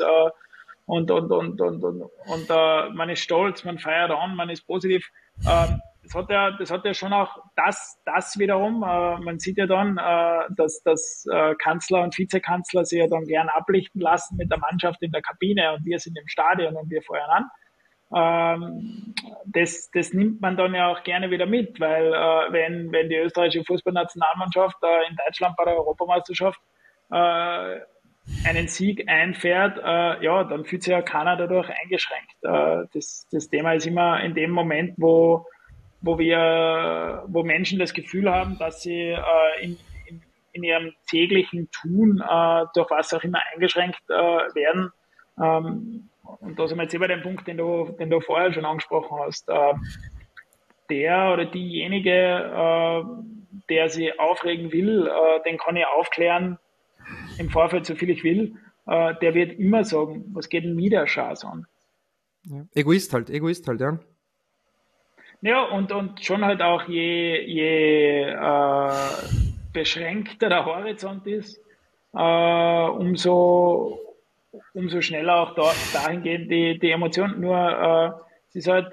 und man ist stolz, man feiert an, man ist positiv. Das hat ja schon auch das wiederum. Man sieht ja dann, dass Kanzler und Vizekanzler sich ja dann gern ablichten lassen mit der Mannschaft in der Kabine und wir sind im Stadion und wir feuern an. Das nimmt man dann ja auch gerne wieder mit, weil wenn die österreichische Fußballnationalmannschaft in Deutschland bei der Europameisterschaft einen Sieg einfährt, ja, dann fühlt sich ja keiner dadurch eingeschränkt. Das Thema ist immer in dem Moment, wo Menschen das Gefühl haben, dass sie in ihrem täglichen Tun durch was auch immer eingeschränkt werden. Und da sind wir jetzt über den Punkt, den du vorher schon angesprochen hast. Der oder diejenige, der sich aufregen will, den kann ich aufklären im Vorfeld, so viel ich will. Der wird immer sagen, was geht denn mir der Schatz an? Ja. Egoist halt, ja. Ja, und schon halt auch je beschränkter der Horizont ist, umso schneller auch dahingehend die Emotionen. Nur es ist halt,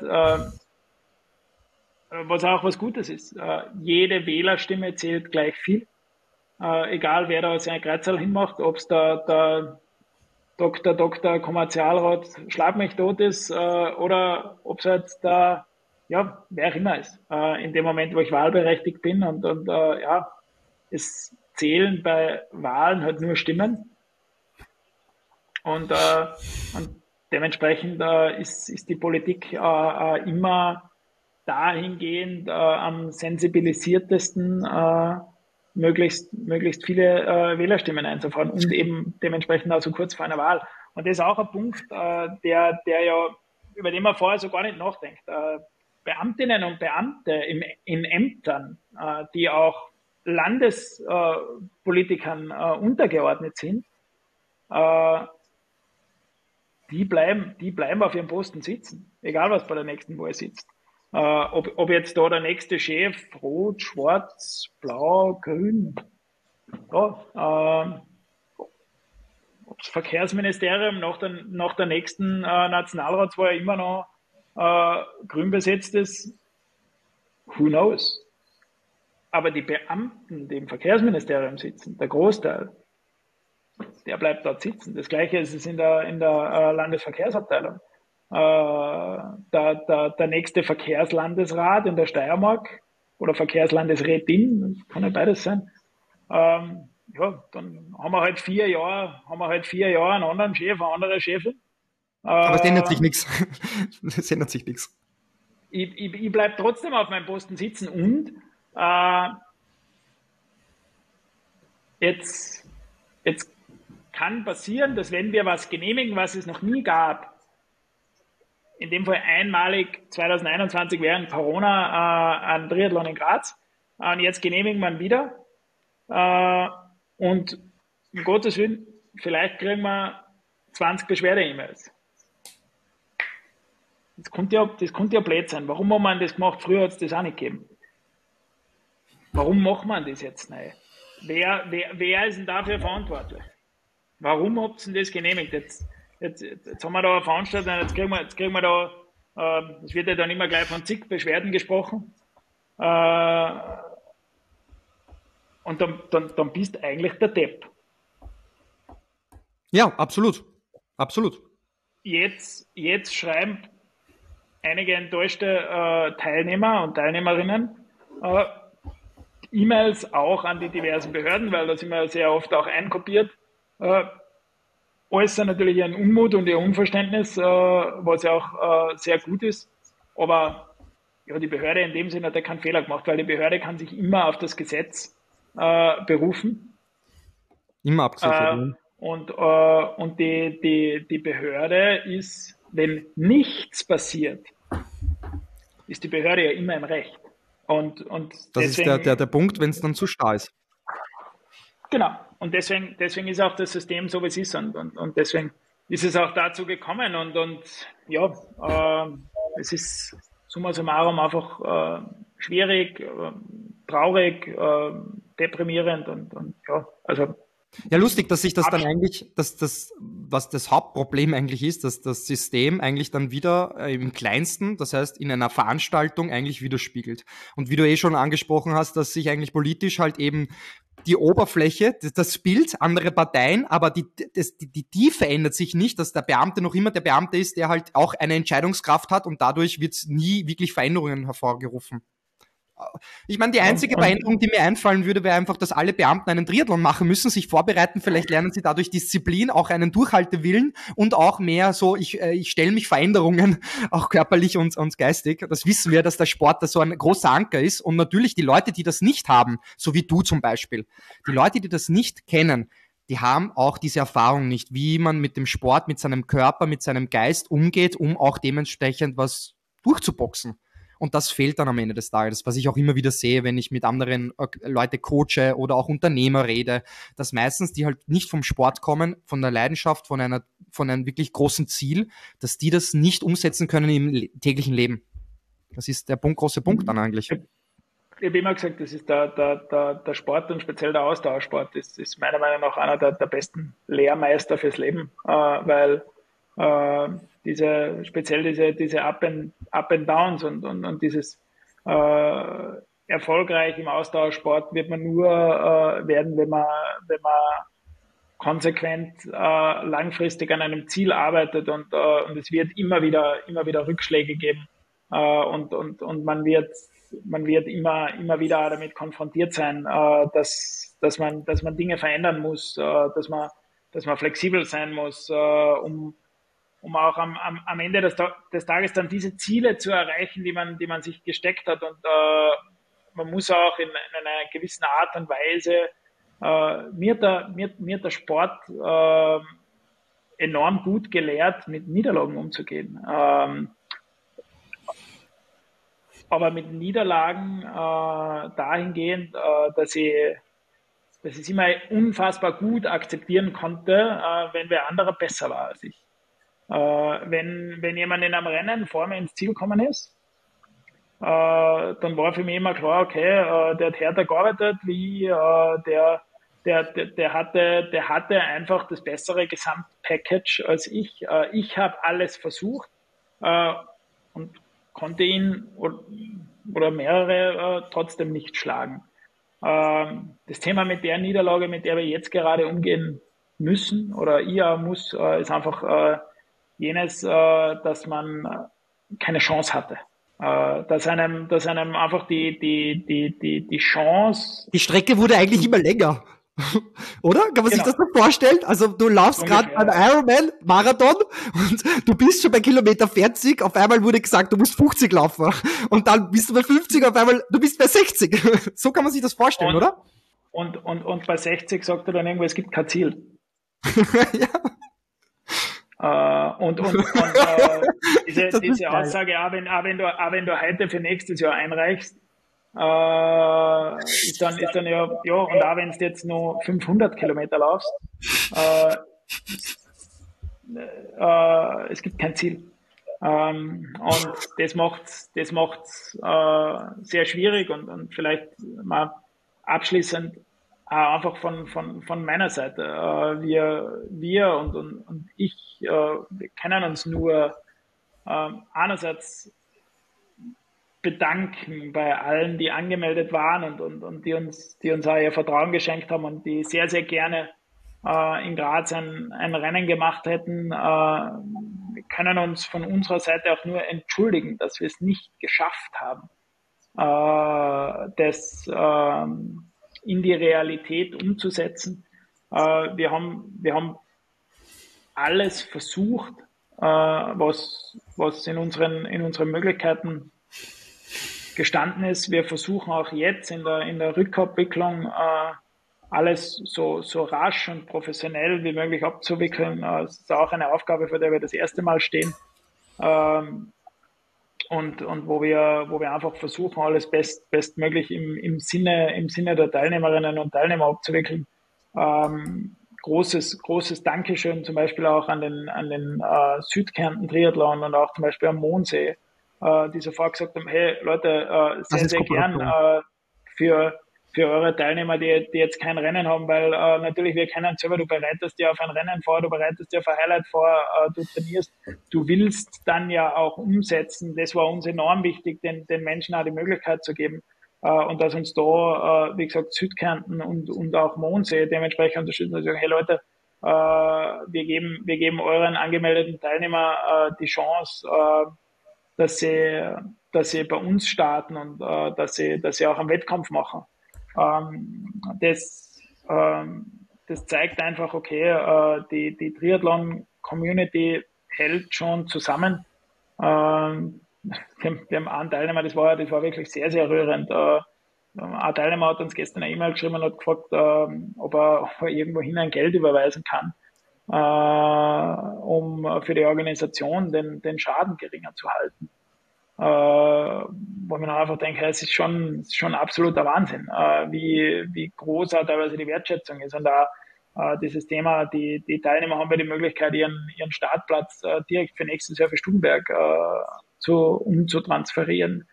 was auch was Gutes ist. Jede Wählerstimme zählt gleich viel. Egal wer da sein Kreuzerl hinmacht, ob es der Dr. Kommerzialrat Schlag mich tot ist oder ob es halt der, ja, wer auch immer ist. In dem Moment, wo ich wahlberechtigt bin und ja, es zählen bei Wahlen halt nur Stimmen. Und dementsprechend ist die Politik immer dahingehend am sensibilisiertesten, möglichst viele Wählerstimmen einzufahren und eben dementsprechend auch so kurz vor einer Wahl. Und das ist auch ein Punkt, der ja, über den man vorher so gar nicht nachdenkt. Beamtinnen und Beamte in Ämtern, die auch Landespolitikern untergeordnet sind, die bleiben auf ihrem Posten sitzen, egal was bei der nächsten Wahl sitzt. Ob jetzt da der nächste Chef rot, schwarz, blau, grün, ja, ob das Verkehrsministerium nach der nächsten Nationalratswahl immer noch grün besetzt ist, who knows? Aber die Beamten, die im Verkehrsministerium sitzen, der Großteil, der bleibt dort sitzen. Das Gleiche ist es in der Landesverkehrsabteilung. Der nächste Verkehrslandesrat in der Steiermark oder Verkehrslandesrätin, das kann ja beides sein. Ja, dann haben wir halt 4 Jahre einen anderen Chef, eine andere Chefin. Aber es ändert sich nichts. Es ändert sich nichts. Ich bleibe trotzdem auf meinem Posten sitzen und jetzt kann passieren, dass wenn wir was genehmigen, was es noch nie gab, in dem Fall einmalig 2021 während Corona ein Triathlon in Graz, und jetzt genehmigen wir ihn wieder, und um Gottes Willen, vielleicht kriegen wir 20 Beschwerde-E-Mails. Das konnte ja blöd sein. Warum haben wir das gemacht? Früher hat es das auch nicht gegeben. Warum macht man das jetzt neu? Wer ist denn dafür verantwortlich? Warum habt ihr denn das genehmigt? Jetzt haben wir da eine Veranstaltung, jetzt kriegen wir da, es wird ja dann immer gleich von zig Beschwerden gesprochen. Und dann bist du eigentlich der Depp. Ja, absolut. Absolut. Jetzt schreiben einige enttäuschte Teilnehmer und Teilnehmerinnen E-Mails auch an die diversen Behörden, weil da sind wir sehr oft auch einkopiert, äußern natürlich ihren Unmut und ihr Unverständnis, was ja auch sehr gut ist. Aber ja, die Behörde in dem Sinne hat ja keinen Fehler gemacht, weil die Behörde kann sich immer auf das Gesetz berufen. Immer abgesichert. Und die Behörde ist, wenn nichts passiert, ist die Behörde ja immer im Recht. Und Das deswegen, ist der Punkt, wenn es dann zu starr ist. genau. Und deswegen ist auch das System so, wie es ist. Und deswegen ist es auch dazu gekommen. Und ja, es ist summa summarum einfach schwierig, traurig, deprimierend und ja, also. Ja, lustig, dass sich das dann eigentlich, was das Hauptproblem eigentlich ist, dass das System eigentlich dann wieder im Kleinsten, das heißt in einer Veranstaltung eigentlich widerspiegelt. Und wie du eh schon angesprochen hast, dass sich eigentlich politisch halt eben die Oberfläche, das Bild, andere Parteien, aber die Tiefe ändert sich nicht, dass der Beamte noch immer der Beamte ist, der halt auch eine Entscheidungskraft hat und dadurch wird nie wirklich Veränderungen hervorgerufen. Ich meine, die einzige Veränderung, die mir einfallen würde, wäre einfach, dass alle Beamten einen Triathlon machen müssen, sich vorbereiten, vielleicht lernen sie dadurch Disziplin, auch einen Durchhaltewillen und auch mehr so, ich stelle mich Veränderungen, auch körperlich und geistig. Das wissen wir, dass der Sport da so ein großer Anker ist und natürlich die Leute, die das nicht haben, so wie du zum Beispiel, die Leute, die das nicht kennen, die haben auch diese Erfahrung nicht, wie man mit dem Sport, mit seinem Körper, mit seinem Geist umgeht, um auch dementsprechend was durchzuboxen. Und das fehlt dann am Ende des Tages, was ich auch immer wieder sehe, wenn ich mit anderen Leute coache oder auch Unternehmer rede, dass meistens die halt nicht vom Sport kommen, von der Leidenschaft, von einem wirklich großen Ziel, dass die das nicht umsetzen können im täglichen Leben. Das ist der große Punkt dann eigentlich. Ich habe immer gesagt, das ist der Sport und speziell der Ausdauersport ist meiner Meinung nach einer der besten Lehrmeister fürs Leben, weil diese Up and Downs und dieses erfolgreich im Ausdauersport wird man nur werden, wenn man konsequent langfristig an einem Ziel arbeitet und es wird immer wieder Rückschläge geben und man wird immer wieder damit konfrontiert sein, dass man Dinge verändern muss, dass man flexibel sein muss, um auch am Ende des Tages dann diese Ziele zu erreichen, die man sich gesteckt hat. Und man muss auch in einer gewissen Art und Weise, mir hat der Sport enorm gut gelehrt, mit Niederlagen umzugehen. Aber mit Niederlagen dahingehend, dass ich es immer unfassbar gut akzeptieren konnte, wenn wer anderer besser war als ich. Wenn jemand in einem Rennen vor mir ins Ziel gekommen ist, dann war für mich immer klar, okay, der hat härter gearbeitet, wie der hatte einfach das bessere Gesamtpackage als ich. Ich habe alles versucht und konnte ihn oder mehrere trotzdem nicht schlagen. Das Thema mit der Niederlage, mit der wir jetzt gerade umgehen müssen oder ihr muss, ist einfach jenes, dass man keine Chance hatte. Dass einem einfach die Chance. Die Strecke wurde eigentlich immer länger. Oder? Kann man sich das so vorstellen? Also du laufst gerade beim Ironman Marathon und du bist schon bei Kilometer 40, auf einmal wurde gesagt, du musst 50 laufen und dann bist du bei 50, auf einmal du bist bei 60. So kann man sich das vorstellen, oder? Und bei 60 sagt er dann irgendwo, es gibt kein Ziel. Ja. Diese Aussage, auch wenn du heute für nächstes Jahr einreichst, ist dann ja, und auch wenn du jetzt nur 500 Kilometer laufst, es gibt kein Ziel. Und das macht's sehr schwierig und vielleicht mal abschließend einfach von meiner Seite. Wir und ich, wir können uns nur einerseits bedanken bei allen, die angemeldet waren und die uns auch ihr Vertrauen geschenkt haben und die sehr, sehr gerne in Graz ein Rennen gemacht hätten. Wir können uns von unserer Seite auch nur entschuldigen, dass wir es nicht geschafft haben, das in die Realität umzusetzen. Wir haben alles versucht, was in unseren Möglichkeiten gestanden ist. Wir versuchen auch jetzt in der Rückabwicklung alles so rasch und professionell wie möglich abzuwickeln. Das ist auch eine Aufgabe, vor der wir das erste Mal stehen. und wo wir einfach versuchen, alles bestmöglich im Sinne der Teilnehmerinnen und Teilnehmer abzuwickeln. Großes Dankeschön zum Beispiel auch an den Südkärnten Triathlon und auch zum Beispiel am Mondsee, die sofort gesagt haben, hey Leute, sehr gern für eure Teilnehmer, die jetzt kein Rennen haben, weil natürlich wir kennen selber, du bereitest dir auf ein Rennen vor, du bereitest dir auf ein Highlight vor, du trainierst, du willst dann ja auch umsetzen. Das war uns enorm wichtig, den Menschen auch die Möglichkeit zu geben. Und dass uns da, wie gesagt, Südkärnten und auch Mondsee dementsprechend unterstützen und sagen, hey Leute, wir geben euren angemeldeten Teilnehmer die Chance, dass sie bei uns starten und dass sie auch einen Wettkampf machen. Das zeigt einfach, okay, die Triathlon-Community hält schon zusammen. Wir haben einen Teilnehmer, das war wirklich sehr rührend. Ein Teilnehmer hat uns gestern eine E-Mail geschrieben und hat gefragt, ob er irgendwohin ein Geld überweisen kann, um für die Organisation den Schaden geringer zu halten. Wo man einfach denkt, es ist schon absoluter Wahnsinn, wie groß auch teilweise die Wertschätzung ist. Und da dieses Thema, die Teilnehmer haben ja die Möglichkeit, ihren Startplatz direkt für nächstes Jahr für Stubenberg umzutransferieren.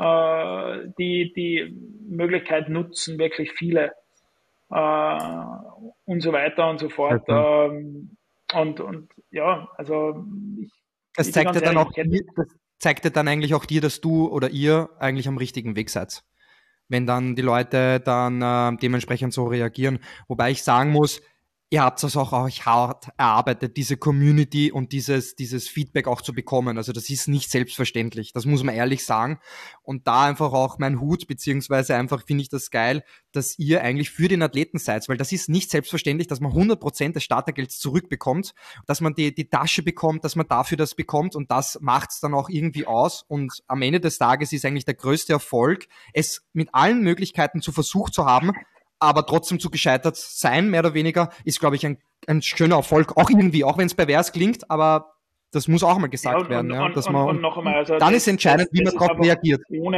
Die Möglichkeit nutzen wirklich viele und so weiter und so fort. Und ja, also das zeigt ja dann auch zeigt ja dann eigentlich auch dir, dass du oder ihr eigentlich am richtigen Weg seid. Wenn dann die Leute dann dementsprechend so reagieren. Wobei ich sagen muss, ihr habt das auch euch hart erarbeitet, diese Community und dieses Feedback auch zu bekommen. Also das ist nicht selbstverständlich, das muss man ehrlich sagen. Und da einfach auch mein Hut, beziehungsweise einfach finde ich das geil, dass ihr eigentlich für den Athleten seid, weil das ist nicht selbstverständlich, dass man 100% des Startergelds zurückbekommt, dass man die Tasche bekommt, dass man dafür das bekommt und das macht's dann auch irgendwie aus. Und am Ende des Tages ist eigentlich der größte Erfolg, es mit allen Möglichkeiten zu versucht zu haben, aber trotzdem zu gescheitert sein, mehr oder weniger, ist, glaube ich, ein schöner Erfolg. Auch irgendwie, auch wenn es pervers klingt, aber das muss auch mal gesagt werden. Und noch einmal, also dann ist entscheidend, wie man darauf reagiert.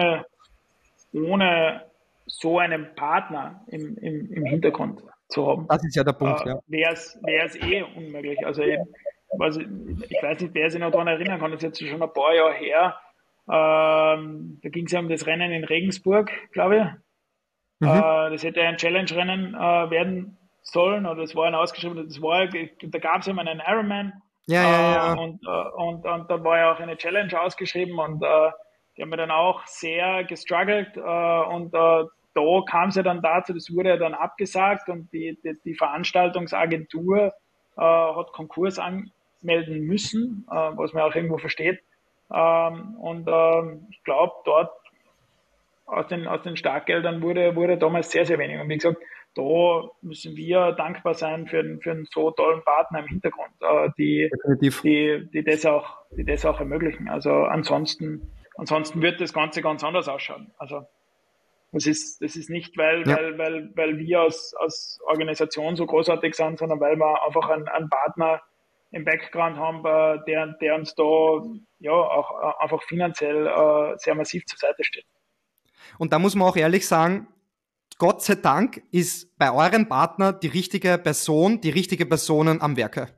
Ohne so einen Partner im Hintergrund zu haben. Das ist ja der Punkt, wäre es unmöglich. Also ich weiß nicht, wer sich noch daran erinnern kann, das ist jetzt schon ein paar Jahre her. Da ging es ja um das Rennen in Regensburg, glaube ich. Das hätte ein Challenge-Rennen werden sollen, oder es war ein ausgeschriebenes, da gab es ja mal einen Ironman. Und da war ja auch eine Challenge ausgeschrieben und die haben wir dann auch sehr gestruggelt und da kam es ja dann dazu, das wurde ja dann abgesagt und die Veranstaltungsagentur hat Konkurs anmelden müssen, was man auch irgendwo versteht. Ich glaube, dort aus den Startgeldern wurde damals sehr wenig. Und wie gesagt, da müssen wir dankbar sein für einen so tollen Partner im Hintergrund, die das auch ermöglichen. Also ansonsten wird das Ganze ganz anders ausschauen. Also das ist nicht, weil wir als Organisation so großartig sind, sondern weil wir einfach einen Partner im Background haben, der uns da ja auch einfach finanziell sehr massiv zur Seite steht. Und da muss man auch ehrlich sagen, Gott sei Dank ist bei eurem Partner die richtige Personen am Werke.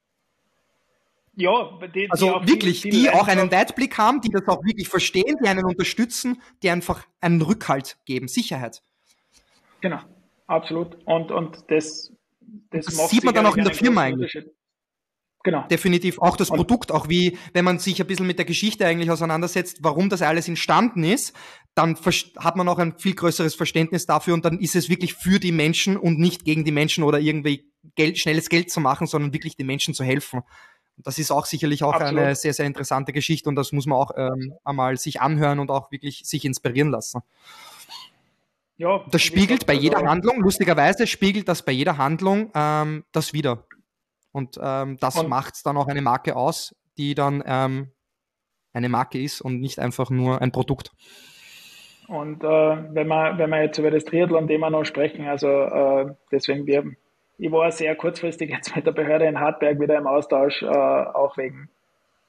Ja, die auch wirklich, die auch einen Weitblick haben, die das auch wirklich verstehen, die einen unterstützen, die einfach einen Rückhalt geben, Sicherheit. Genau, absolut. Und das sieht man dann auch in der Firma eigentlich. Genau. Definitiv. Auch das Produkt, auch wie, wenn man sich ein bisschen mit der Geschichte eigentlich auseinandersetzt, warum das alles entstanden ist, dann hat man auch ein viel größeres Verständnis dafür und dann ist es wirklich für die Menschen und nicht gegen die Menschen oder irgendwie schnelles Geld zu machen, sondern wirklich den Menschen zu helfen. Und das ist auch sicherlich auch eine sehr, sehr interessante Geschichte und das muss man auch einmal sich anhören und auch wirklich sich inspirieren lassen. Ja, das spiegelt bei jeder Handlung, lustigerweise spiegelt das bei jeder Handlung das wieder. Und das macht dann auch eine Marke aus, die dann eine Marke ist und nicht einfach nur ein Produkt. Und wenn wir jetzt über das Triathlon-Thema noch sprechen, also deswegen, ich war sehr kurzfristig jetzt mit der Behörde in Hartberg wieder im Austausch, auch wegen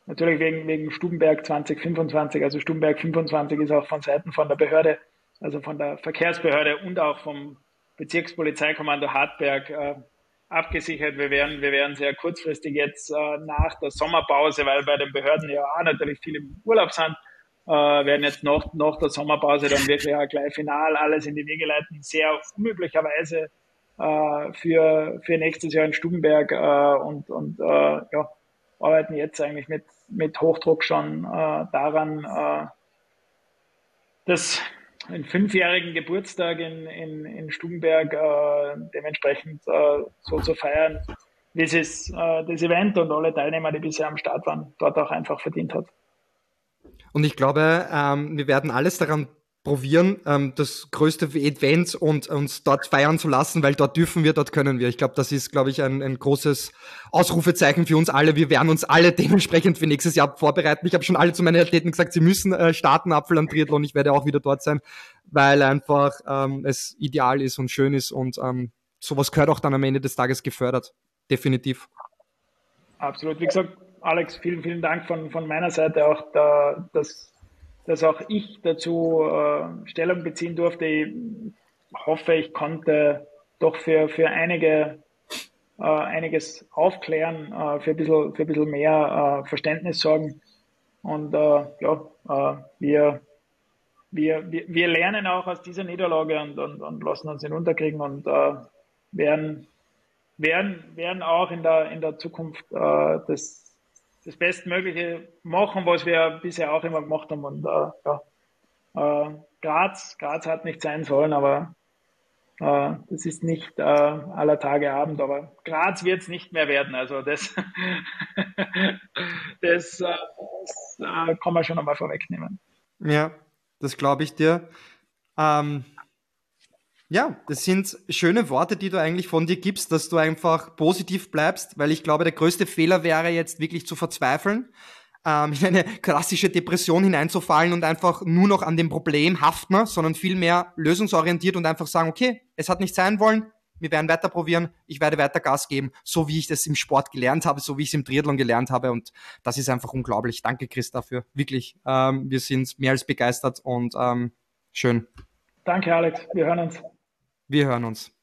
natürlich wegen Stubenberg 2025. Also Stubenberg 25 ist auch von Seiten von der Behörde, also von der Verkehrsbehörde und auch vom Bezirkspolizeikommando Hartberg abgesichert. Wir werden sehr kurzfristig jetzt nach der Sommerpause, weil bei den Behörden ja auch natürlich viele im Urlaub sind, werden jetzt nach der Sommerpause dann wirklich auch gleich final alles in die Wege leiten. Sehr unüblicherweise für nächstes Jahr in Stubenberg und ja, arbeiten jetzt eigentlich mit Hochdruck schon daran, das einen 5-jährigen Geburtstag in Stubenberg dementsprechend so zu feiern, wie es das Event und alle Teilnehmer, die bisher am Start waren, dort auch einfach verdient hat. Und ich glaube, wir werden alles daran probieren, das größte Event und uns dort feiern zu lassen, weil dort dürfen wir, dort können wir. Ich glaube, das ist, ein großes Ausrufezeichen für uns alle. Wir werden uns alle dementsprechend für nächstes Jahr vorbereiten. Ich habe schon alle zu meinen Athleten gesagt, sie müssen starten, Apfelland Triathlon. Ich werde auch wieder dort sein, weil einfach es ideal ist und schön ist und sowas gehört auch dann am Ende des Tages gefördert. Definitiv. Absolut. Wie gesagt, Alex, vielen, vielen Dank von meiner Seite auch, dass auch ich dazu Stellung beziehen durfte. Ich hoffe, ich konnte doch für einiges aufklären, für ein bisschen mehr Verständnis sorgen. Und wir lernen auch aus dieser Niederlage und lassen uns nicht unterkriegen und werden auch in der Zukunft das Bestmögliche machen, was wir bisher auch immer gemacht haben. Und Graz hat nicht sein sollen, aber das ist nicht aller Tage Abend, aber Graz wird es nicht mehr werden. Also das kann man schon einmal vorwegnehmen. Ja, das glaube ich dir. Ja, das sind schöne Worte, die du eigentlich von dir gibst, dass du einfach positiv bleibst, weil ich glaube, der größte Fehler wäre jetzt wirklich zu verzweifeln, in eine klassische Depression hineinzufallen und einfach nur noch an dem Problem haften, sondern vielmehr lösungsorientiert und einfach sagen, okay, es hat nicht sein wollen, wir werden weiter probieren, ich werde weiter Gas geben, so wie ich das im Sport gelernt habe, so wie ich es im Triathlon gelernt habe und das ist einfach unglaublich. Danke, Chris, dafür. Wirklich, wir sind mehr als begeistert und schön. Danke, Alex. Wir hören uns. Wir hören uns.